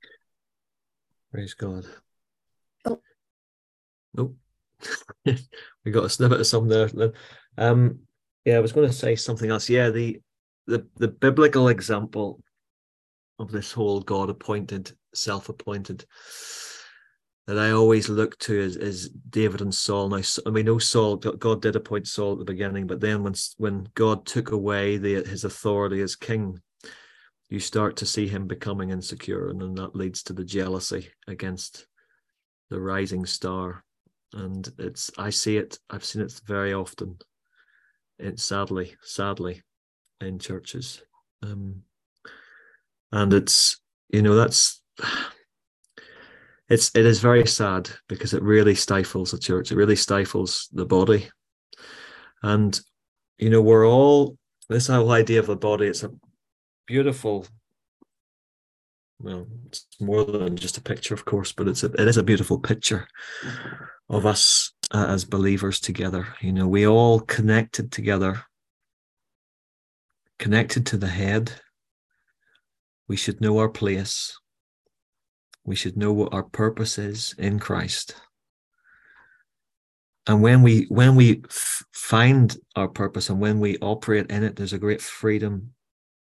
Praise God. Oh. Nope. We got a snippet of some there. I was going to say something else. Yeah, the biblical example of this whole God-appointed, self-appointed, that I always look to is David and Saul. Now, we know Saul, God did appoint Saul at the beginning, but then when God took away his authority as king, you start to see him becoming insecure, and then that leads to the jealousy against the rising star. And I've seen it very often, sadly in churches. And it is very sad, because it really stifles the church. It really stifles the body. And we're all, this whole idea of the body, it's a beautiful, well, it's more than just a picture, of course, but it is a beautiful picture of us as believers together. We all connected together, connected to the head. We should know our place. We should know what our purpose is in Christ. And when we find our purpose and when we operate in it, there's a great freedom.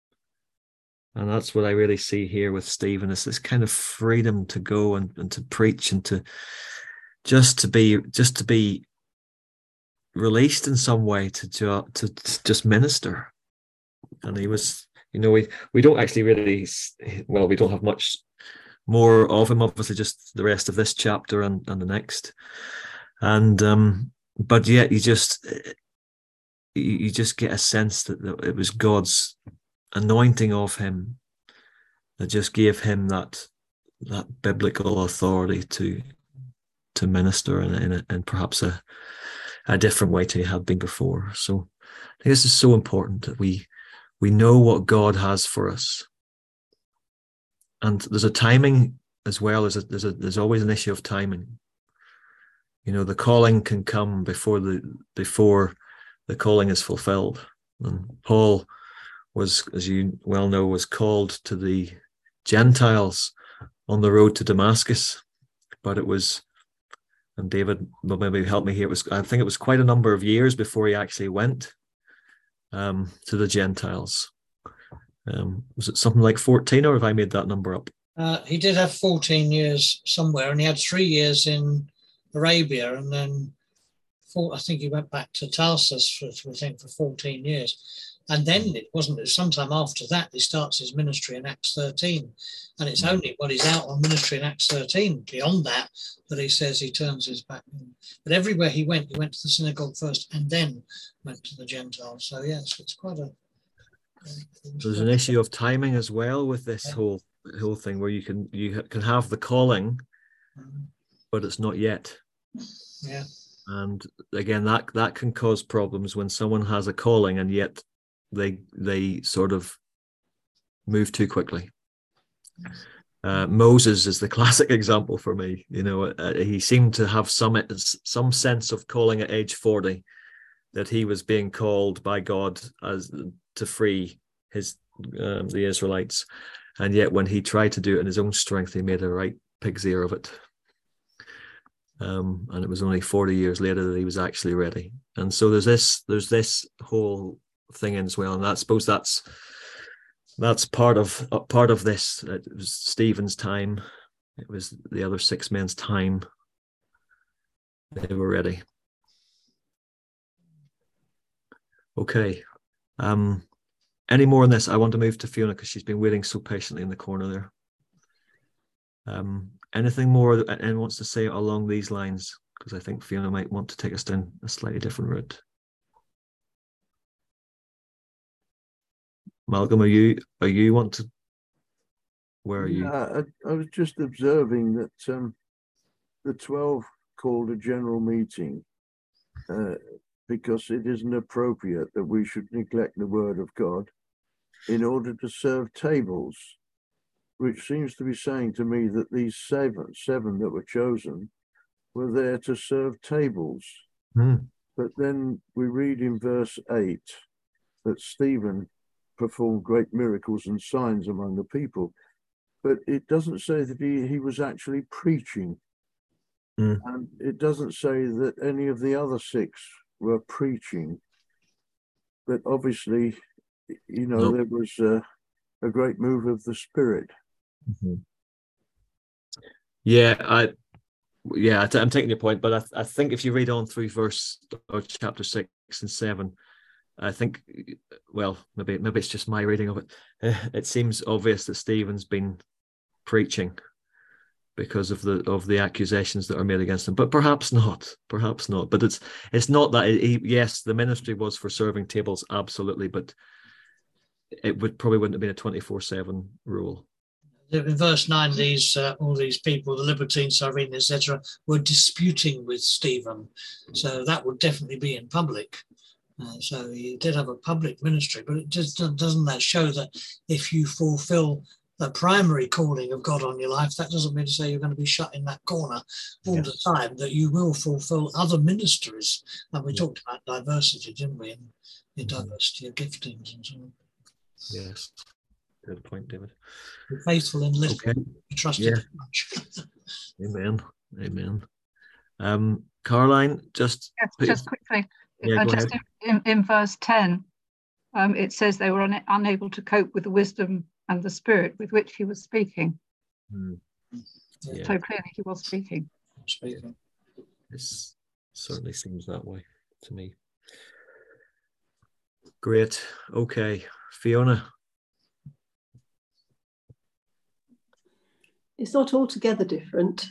And that's what I really see here with Stephen, is this kind of freedom to go and to preach and to just to be released in some way to just minister. And he was, we don't actually really, well, we don't have much more of him, obviously, just the rest of this chapter and the next. And but yet you just get a sense that it was God's anointing of him that just gave him that biblical authority to minister in perhaps a different way to he had been before. So I think this is so important, that we know what God has for us. And there's a timing as well. There's always an issue of timing. The calling can come before the calling is fulfilled. And Paul was, as you well know, was called to the Gentiles on the road to Damascus, but it was, and David will maybe help me here, I think it was quite a number of years before he actually went to the Gentiles. Was it something like 14, or have I made that number up? He did have 14 years somewhere, and he had 3 years in Arabia, and then I think he went back to Tarsus for 14 years. And then it wasn't sometime after that he starts his ministry in Acts 13. And it's only when he's out on ministry in Acts 13, beyond that he says he turns his back. But everywhere he went to the synagogue first and then went to the Gentiles. So yes, it's quite a... There's an issue of timing as well with this whole thing, where you can have the calling, but it's not yet. Yeah. And again, that can cause problems when someone has a calling and yet they sort of move too quickly. Moses is the classic example for me. He seemed to have some sense of calling at age 40, that he was being called by God as to free the Israelites, and yet when he tried to do it in his own strength, he made a right pig's ear of it. And it was only 40 years later that he was actually ready. And so there's this whole thing in as well, and I suppose that's part of this. It was Stephen's time. It was the other 6 men's time. They were ready. Okay. Any more on this? I want to move to Fiona because she's been waiting so patiently in the corner there. Anything more that anyone wants to say along these lines? Because I think Fiona might want to take us down a slightly different route. Malcolm, are you want to? Where are you? I was just observing that the 12 called a general meeting because it isn't appropriate that we should neglect the word of God in order to serve tables, which seems to be saying to me that these seven that were chosen were there to serve tables. But then we read in verse 8 that Stephen performed great miracles and signs among the people, but it doesn't say that he was actually preaching. And it doesn't say that any of the other 6 were preaching, but obviously, there was a great move of the Spirit. I'm taking your point, but I think if you read on through chapter 6 and 7, I think, well, maybe it's just my reading of it. It seems obvious that Stephen's been preaching because of the accusations that are made against him, but perhaps not. But it's not that. Yes, the ministry was for serving tables, absolutely, but it probably wouldn't have been a 24/7 rule. In verse 9, all these people, the libertines, Cyrene, etc., were disputing with Stephen. So that would definitely be in public. So he did have a public ministry, but it just doesn't that show that if you fulfill the primary calling of God on your life, that doesn't mean to say you're going to be shut in that corner all the time, that you will fulfill other ministries. And we talked about diversity, didn't we? And the diversity of giftings and so on. Yes. Good point, David. Be faithful in little, be trusted in much. Amen. Caroline, just quickly. In verse 10, it says they were unable to cope with the wisdom and the spirit with which he was speaking. So clearly he was speaking. It certainly seems that way to me. Great. Okay, Fiona. It's not altogether different.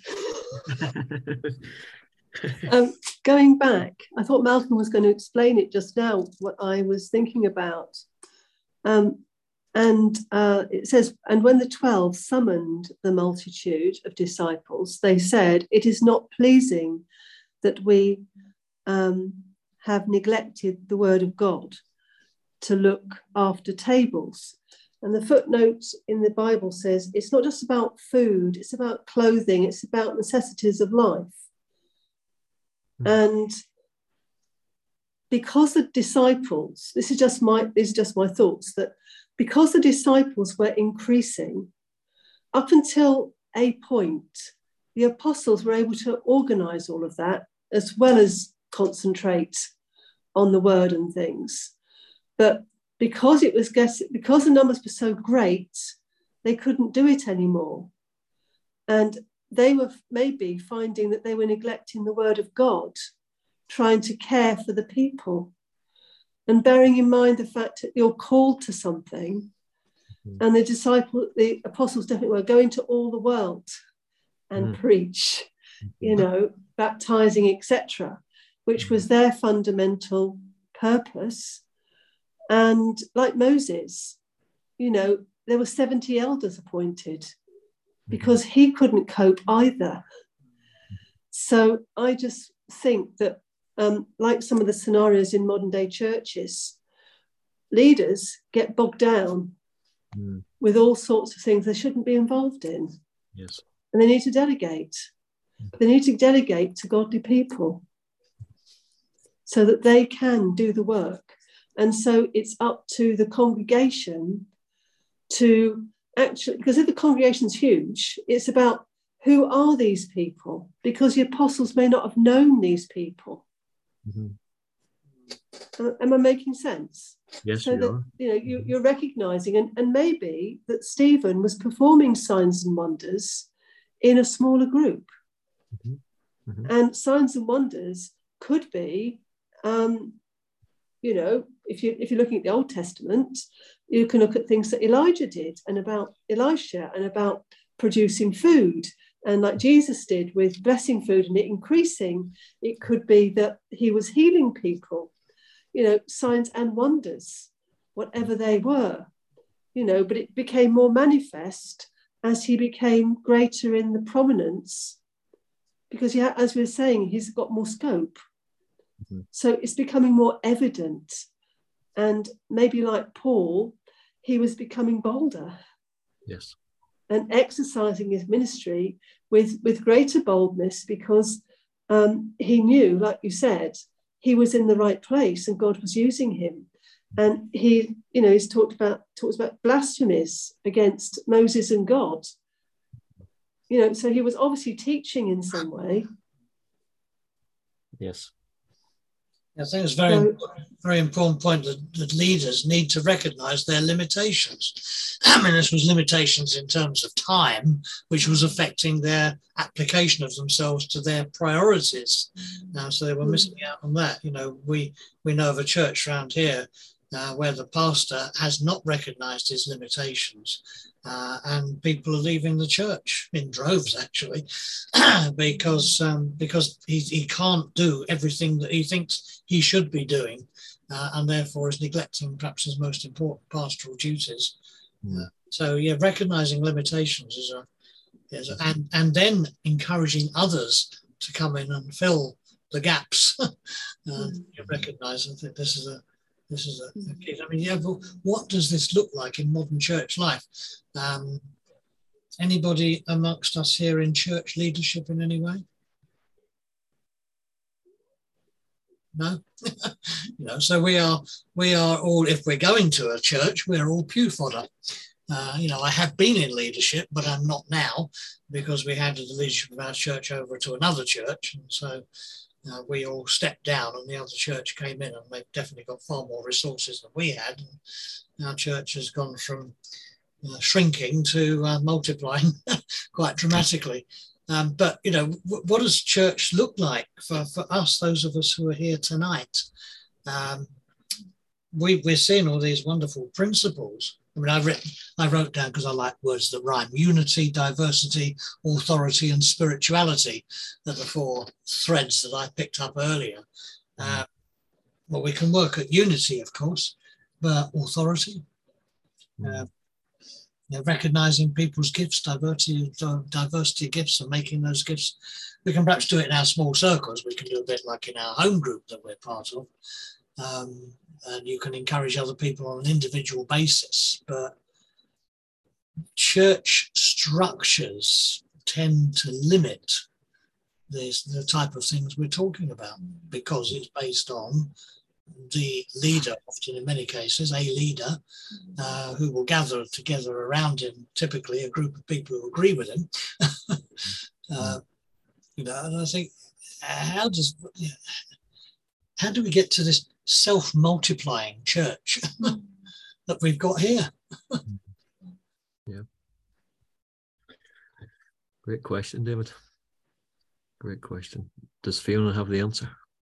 Going back, I thought Malcolm was going to explain it just now, what I was thinking about. It says, and when the 12 summoned the multitude of disciples, they said, it is not pleasing that we have neglected the word of God to look after tables. And the footnote in the Bible says, it's not just about food, it's about clothing, it's about necessities of life. And because the disciples, this is just my thoughts, that because the disciples were increasing, up until a point, the apostles were able to organize all of that as well as concentrate on the word and things. But because the numbers were so great, they couldn't do it anymore. And they were maybe finding that they were neglecting the word of God, trying to care for the people. And bearing in mind the fact that you're called to something, and the apostles definitely were going to all the world and preach, baptizing, etc., which was their fundamental purpose. And like Moses, there were 70 elders appointed because he couldn't cope either. So I just think that, like some of the scenarios in modern day churches, leaders get bogged down with all sorts of things they shouldn't be involved in. Yes. And they need to delegate. They need to delegate to godly people. so that they can do the work. And so it's up to the congregation to actually, because if the congregation's huge, it's about who are these people, because the apostles may not have known these people. Am I making sense? Yes, so you that are. You're recognizing, and maybe that Stephen was performing signs and wonders in a smaller group. And signs and wonders could be, if you're looking at the Old Testament, you can look at things that Elijah did, and about Elisha, and about producing food, and like Jesus did with blessing food and it increasing. It could be that he was healing people, signs and wonders, whatever they were, but it became more manifest as he became greater in the prominence, because as we were saying, he's got more scope. So it's becoming more evident. And maybe like Paul, he was becoming bolder. Yes. And exercising his ministry with greater boldness, because he knew, like you said, he was in the right place and God was using him. And he's talks about blasphemies against Moses and God. So he was obviously teaching in some way. Yes. I think it's a very important point that leaders need to recognise their limitations. I mean, this was limitations in terms of time, which was affecting their application of themselves to their priorities. So they were missing out on that. We know of a church around here where the pastor has not recognised his limitations, and people are leaving the church in droves, actually, because he can't do everything that he thinks he should be doing, and therefore is neglecting perhaps his most important pastoral duties. So recognising limitations and then encouraging others to come in and fill the gaps. You recognise, I think this is a key. I mean, but what does this look like in modern church life? Anybody amongst us here in church leadership in any way? No. So we are all, if we're going to a church, we're all pew fodder. I have been in leadership, but I'm not now, because we handed the leadership of our church over to another church, and so we all stepped down and the other church came in, and they've definitely got far more resources than we had. And our church has gone from shrinking to multiplying quite dramatically. But what does church look like for us, those of us who are here tonight? We're seeing all these wonderful principles. I mean, I wrote down, because I like words that rhyme: unity, diversity, authority, and spirituality are the four threads that I picked up earlier. Well, we can work at unity, of course, but authority, recognizing people's gifts, diversity of gifts, and making those gifts. We can perhaps do it in our small circles. We can do a bit like in our home group that we're part of. And you can encourage other people on an individual basis. But church structures tend to limit the type of things we're talking about, because it's based on the leader, often in many cases, a leader who will gather together around him, typically a group of people who agree with him. And I think, how do we get to this self-multiplying church that we've got here? Yeah. Great question, David. Great question. Does Fiona have the answer?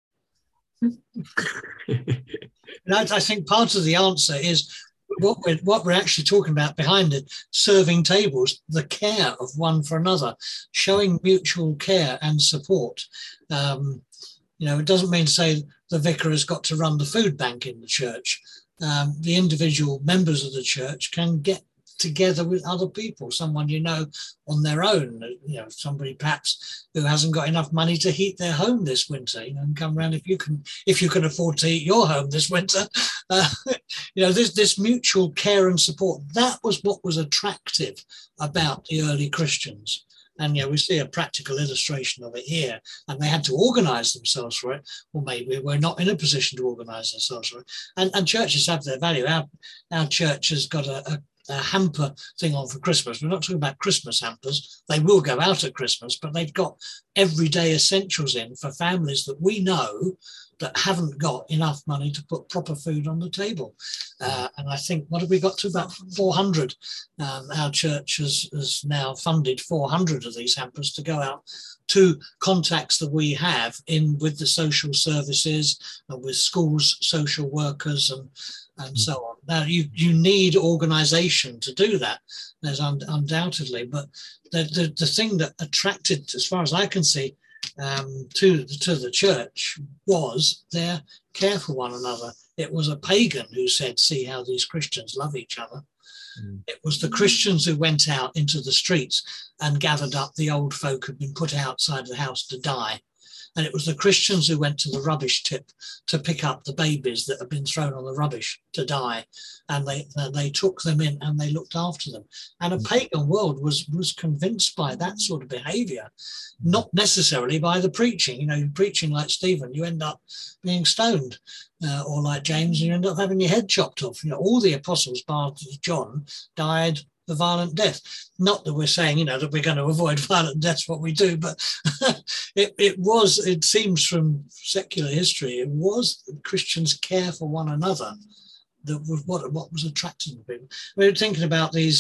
I think part of the answer is what we're actually talking about behind it: serving tables, the care of one for another, showing mutual care and support. It doesn't mean to say the vicar has got to run the food bank in the church. The individual members of the church can get together with other people, someone on their own, somebody perhaps who hasn't got enough money to heat their home this winter, and come around if you can afford to heat your home this winter. This mutual care and support, that was what was attractive about the early Christians. And we see a practical illustration of it here. And they had to organise themselves for it, or maybe we're not in a position to organise ourselves for it. And churches have their value. Our church has got a hamper thing on for Christmas. We're not talking about Christmas hampers. They will go out at Christmas, but they've got everyday essentials in for families that we know that haven't got enough money to put proper food on the table. And I think, what have we got to? About 400. Our church has now funded 400 of these hampers to go out to contacts that we have in with the social services and with schools, social workers and so on. Now, you need organisation to do that. There's undoubtedly, but the thing that attracted, as far as I can see, to the church was their care for one another. It was a pagan who said, "See how these Christians love each other." It was the Christians who went out into the streets and gathered up the old folk who'd been put outside the house to die. And it was the Christians who went to the rubbish tip to pick up the babies that had been thrown on the rubbish to die. And they took them in and they looked after them. And a pagan world was convinced by that sort of behavior, not necessarily by the preaching. Preaching like Stephen, you end up being stoned, or like James, you end up having your head chopped off. All the apostles, bar John, died the violent death. Not that we're saying, that we're going to avoid violent deaths, what we do, but it seems from secular history, it was Christians' care for one another that was what was attracting people. We were thinking about these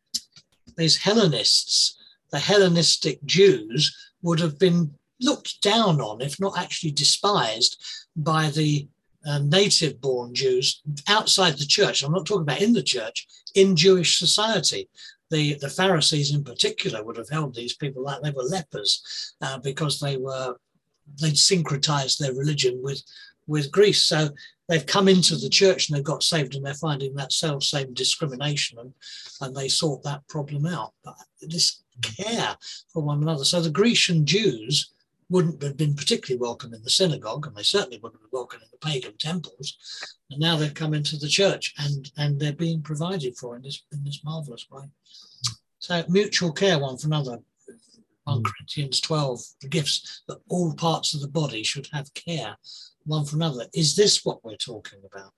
Hellenists. The Hellenistic Jews would have been looked down on, if not actually despised, by the native-born Jews outside the church. I'm not talking about in the church, in Jewish society. The Pharisees in particular would have held these people like they were lepers, because they'd syncretized their religion with Greece. So they've come into the church and they've got saved, and they're finding that same discrimination, and they sort that problem out. But this care for one another. So the Grecian Jews wouldn't have been particularly welcome in the synagogue, and they certainly wouldn't be welcome in the pagan temples. And now they've come into the church, and they're being provided for in this marvelous way. So mutual care one for another. 1 Corinthians 12, the gifts that all parts of the body should have care one for another. Is this what we're talking about?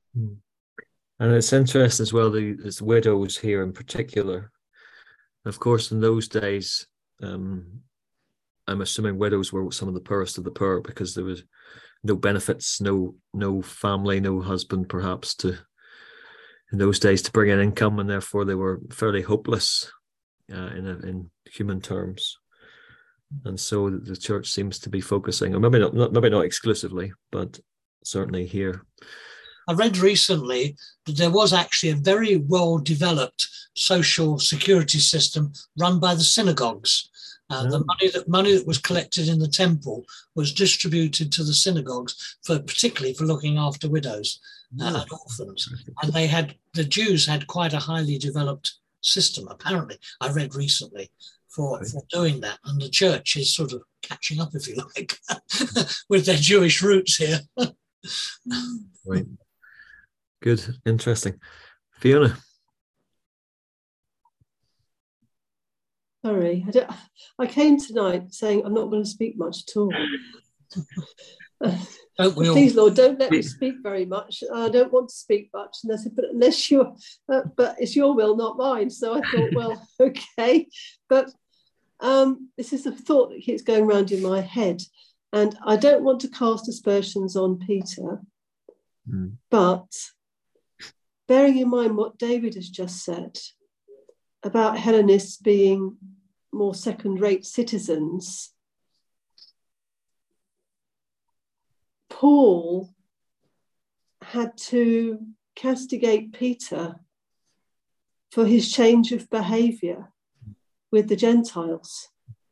And it's interesting as well, the widows here in particular. Of course, in those days, I'm assuming widows were some of the poorest of the poor, because there was no benefits, no family, no husband perhaps in those days to bring in income, and therefore they were fairly hopeless in human terms. And so the church seems to be focusing, or maybe not exclusively, but certainly here. I read recently that there was actually a very well-developed social security system run by the synagogues. The money that was collected in the temple was distributed to the synagogues particularly for looking after widows and orphans. And the Jews had quite a highly developed system, apparently, I read recently, for doing that. And the church is sort of catching up, if you like, with their Jewish roots here. Right. Good. Interesting. Fiona. Sorry, I came tonight saying I'm not going to speak much at all. Please, Lord, don't let me speak very much. I don't want to speak much. And I said, but unless you're, but it's your will, not mine. So I thought, well, okay. But this is a thought that keeps going around in my head. And I don't want to cast aspersions on Peter, but bearing in mind what David has just said about Hellenists being more second-rate citizens, Paul had to castigate Peter for his change of behaviour with the Gentiles.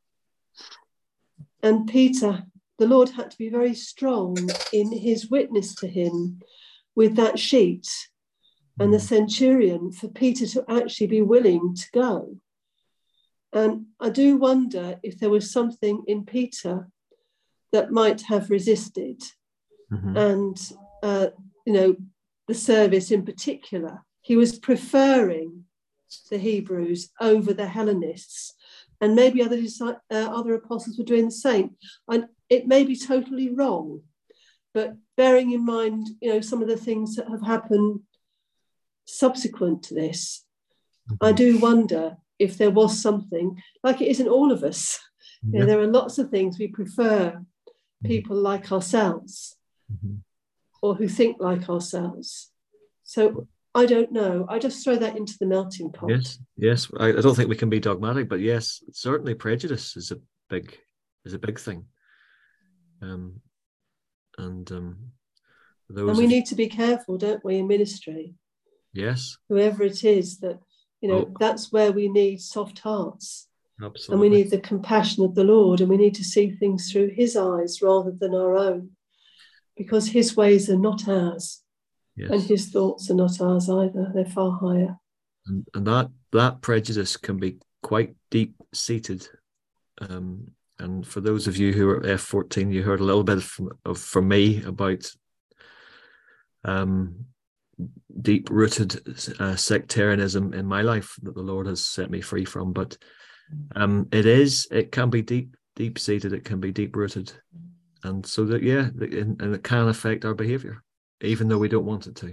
And Peter, the Lord had to be very strong in his witness to him with that sheet and the centurion for Peter to actually be willing to go. And I do wonder if there was something in Peter that might have resisted. And, the service in particular. He was preferring the Hebrews over the Hellenists and maybe other apostles were doing the same. And it may be totally wrong, but bearing in mind, some of the things that have happened subsequent to this, I do wonder if there was something, like it isn't all of us. Yeah. There are lots of things we prefer people like ourselves, or who think like ourselves. So I don't know. I just throw that into the melting pot. Yes. I don't think we can be dogmatic, but yes, certainly prejudice is a big thing. And we need to be careful, don't we, in ministry? Yes. Whoever it is, that that's where we need soft hearts. Absolutely. And we need the compassion of the Lord, and we need to see things through his eyes rather than our own, because his ways are not ours. Yes. And his thoughts are not ours either. They're far higher. And that prejudice can be quite deep-seated. And for those of you who are F14, you heard a little bit from me about deep-rooted sectarianism in my life that the Lord has set me free from. But it can be deep-seated, it can be deep-rooted. And so that, and it can affect our behavior, even though we don't want it to.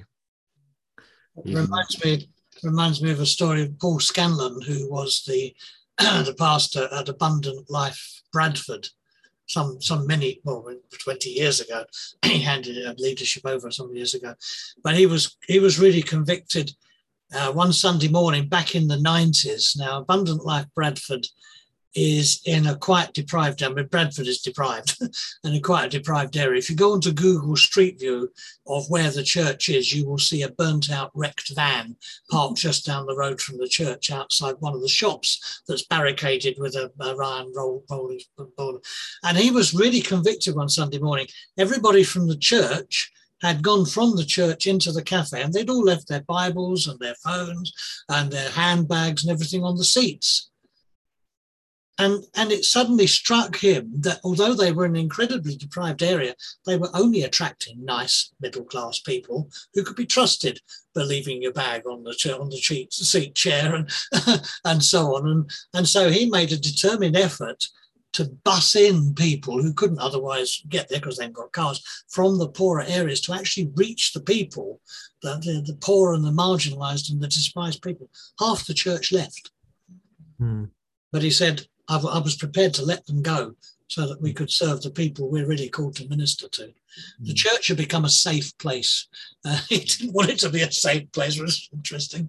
It reminds me of a story of Paul Scanlon, who was the pastor at Abundant Life Bradford, 20 years ago. He handed leadership over some years ago, but he was really convicted one Sunday morning back in the 90s. Now, Abundant Life Bradford is in a quite deprived area. Bradford is deprived and quite a deprived area. If you go onto Google Street View of where the church is, you will see a burnt out wrecked van parked just down the road from the church outside one of the shops that's barricaded with a iron roll. And he was really convicted one Sunday morning. Everybody from the church had gone from the church into the cafe, and they'd all left their Bibles and their phones and their handbags and everything on the seats. And it suddenly struck him that although they were in an incredibly deprived area, they were only attracting nice middle-class people who could be trusted for leaving your bag on the seat chair and so on. And so he made a determined effort to bus in people who couldn't otherwise get there because they haven't got cars from the poorer areas to actually reach the people, the poor and the marginalised and the despised people. Half the church left. But he said, I was prepared to let them go so that we could serve the people we're really called to minister to. The church had become a safe place. He didn't want it to be a safe place. It was interesting.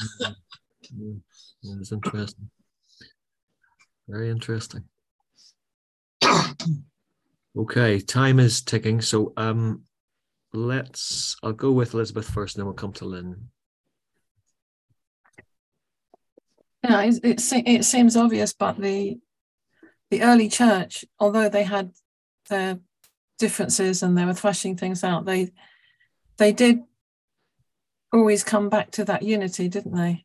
It's interesting. Very interesting. Okay, time is ticking. So I'll go with Elizabeth first, and then we'll come to Lynn. Yeah, it seems obvious, but the early church, although they had their differences and they were thrashing things out, they did always come back to that unity, didn't they?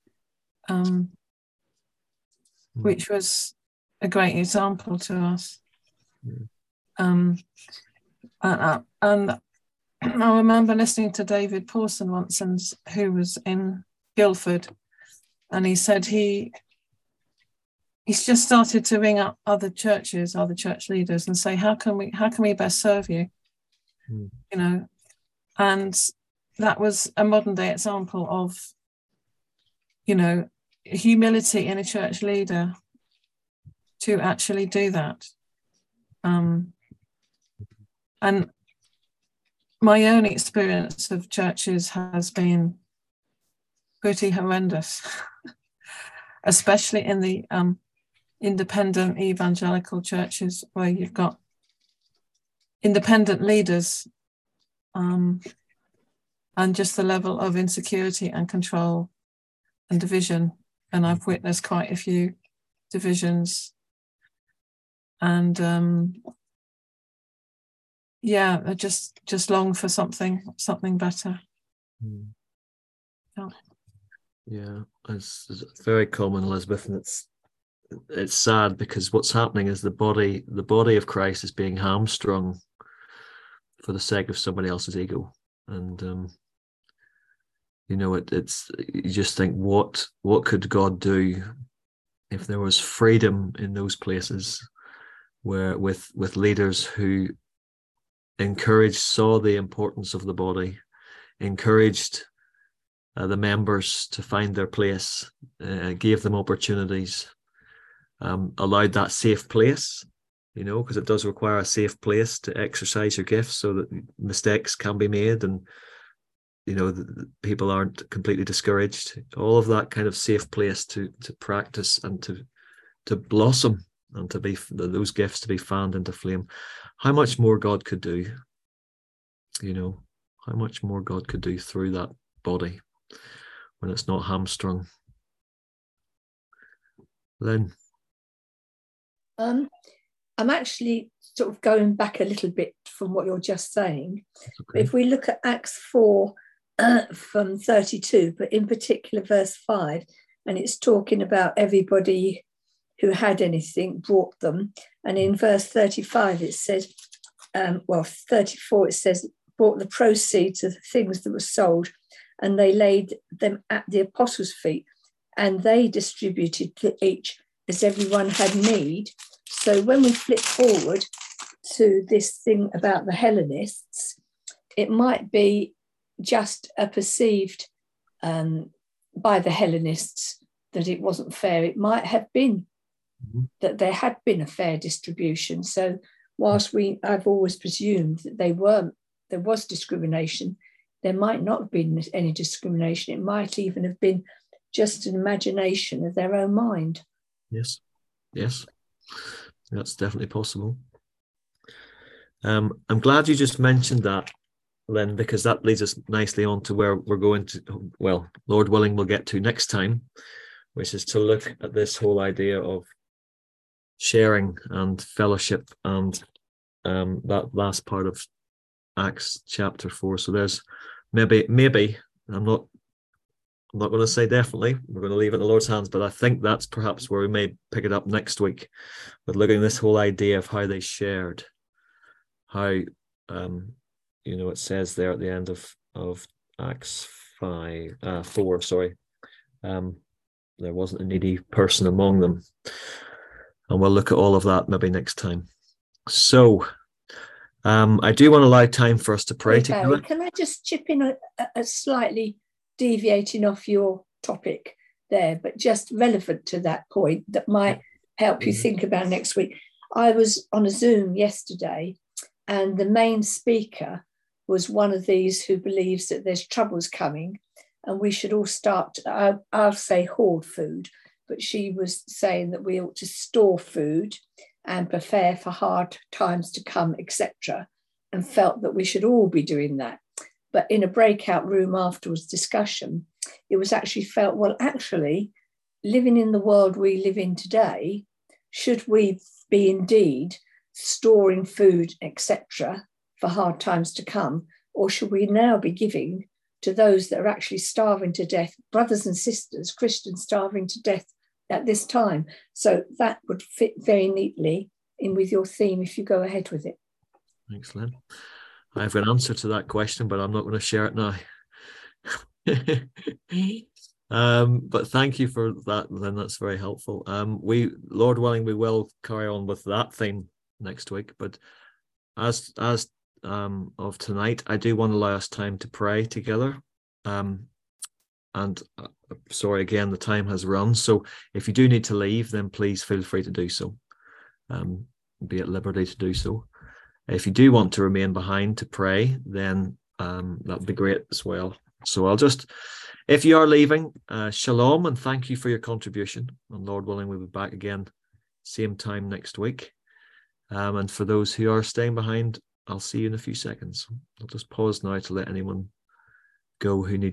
Which was a great example to us. And I remember listening to David Pawson once, who was in Guildford. And he said he's just started to ring up other churches, other church leaders, and say, how can we best serve you? And that was a modern day example of, humility in a church leader to actually do that. And my own experience of churches has been pretty horrendous, especially in the independent evangelical churches where you've got independent leaders, and just the level of insecurity and control and division. And I've witnessed quite a few divisions. And I just long for something better. Yeah, it's very common, Elizabeth, and it's sad because what's happening is the body of Christ is being hamstrung for the sake of somebody else's ego, and it's you just think what could God do if there was freedom in those places where with leaders who saw the importance of the body, encouraged the members to find their place, gave them opportunities, allowed that safe place, because it does require a safe place to exercise your gifts so that mistakes can be made and, people aren't completely discouraged. All of that kind of safe place to practice and to blossom and to be those gifts to be fanned into flame. How much more God could do, how much more God could do through that body when it's not hamstrung. Lynn? I'm actually sort of going back a little bit from what you're just saying. Okay. If we look at Acts 4 from 32, but in particular verse 5, and it's talking about everybody who had anything brought them. And in verse 35, it says, 34, it says, brought the proceeds of the things that were sold, and they laid them at the apostles' feet, and they distributed to each as everyone had need. So when we flip forward to this thing about the Hellenists, it might be just a perceived by the Hellenists that it wasn't fair. It might have been that there had been a fair distribution. So whilst I've always presumed that there was discrimination, there might not have been any discrimination. It might even have been just an imagination of their own mind. Yes, that's definitely possible. I'm glad you just mentioned that, Lynn, because that leads us nicely on to where we're going to, well, Lord willing, we'll get to next time, which is to look at this whole idea of sharing and fellowship and that last part of Acts chapter 4. So there's maybe I'm not going to say definitely, we're going to leave it in the Lord's hands, but I think that's perhaps where we may pick it up next week, with looking at this whole idea of how they shared, how it says there at the end of Acts 4, there wasn't a needy person among them, and we'll look at all of that maybe next time. So I do want to allow time for us to pray together. Barry, can I just chip in a slightly deviating off your topic there, but just relevant to that point that might help you think about next week? I was on a Zoom yesterday, and the main speaker was one of these who believes that there's troubles coming and we should all start, I'll say hoard food, but she was saying that we ought to store food and prepare for hard times to come, etc., and felt that we should all be doing that. But in a breakout room afterwards discussion, it was actually felt, well, actually, living in the world we live in today, should we be indeed storing food, etc., for hard times to come, or should we now be giving to those that are actually starving to death, brothers and sisters, Christians starving to death at this time? So that would fit very neatly in with your theme if you go ahead with it. Thanks, Lynn. I have an answer to that question, but I'm not going to share it now. But thank you for that, Lynn. That's very helpful. Lord willing, we will carry on with that theme next week. But as of tonight, I do want to allow us time to pray together. Sorry, again, the time has run. So if you do need to leave, then please feel free to do so. Be at liberty to do so. If you do want to remain behind to pray, then that would be great as well. So if you are leaving, shalom, and thank you for your contribution. And Lord willing, we'll be back again same time next week. And for those who are staying behind, I'll see you in a few seconds. I'll just pause now to let anyone go who needs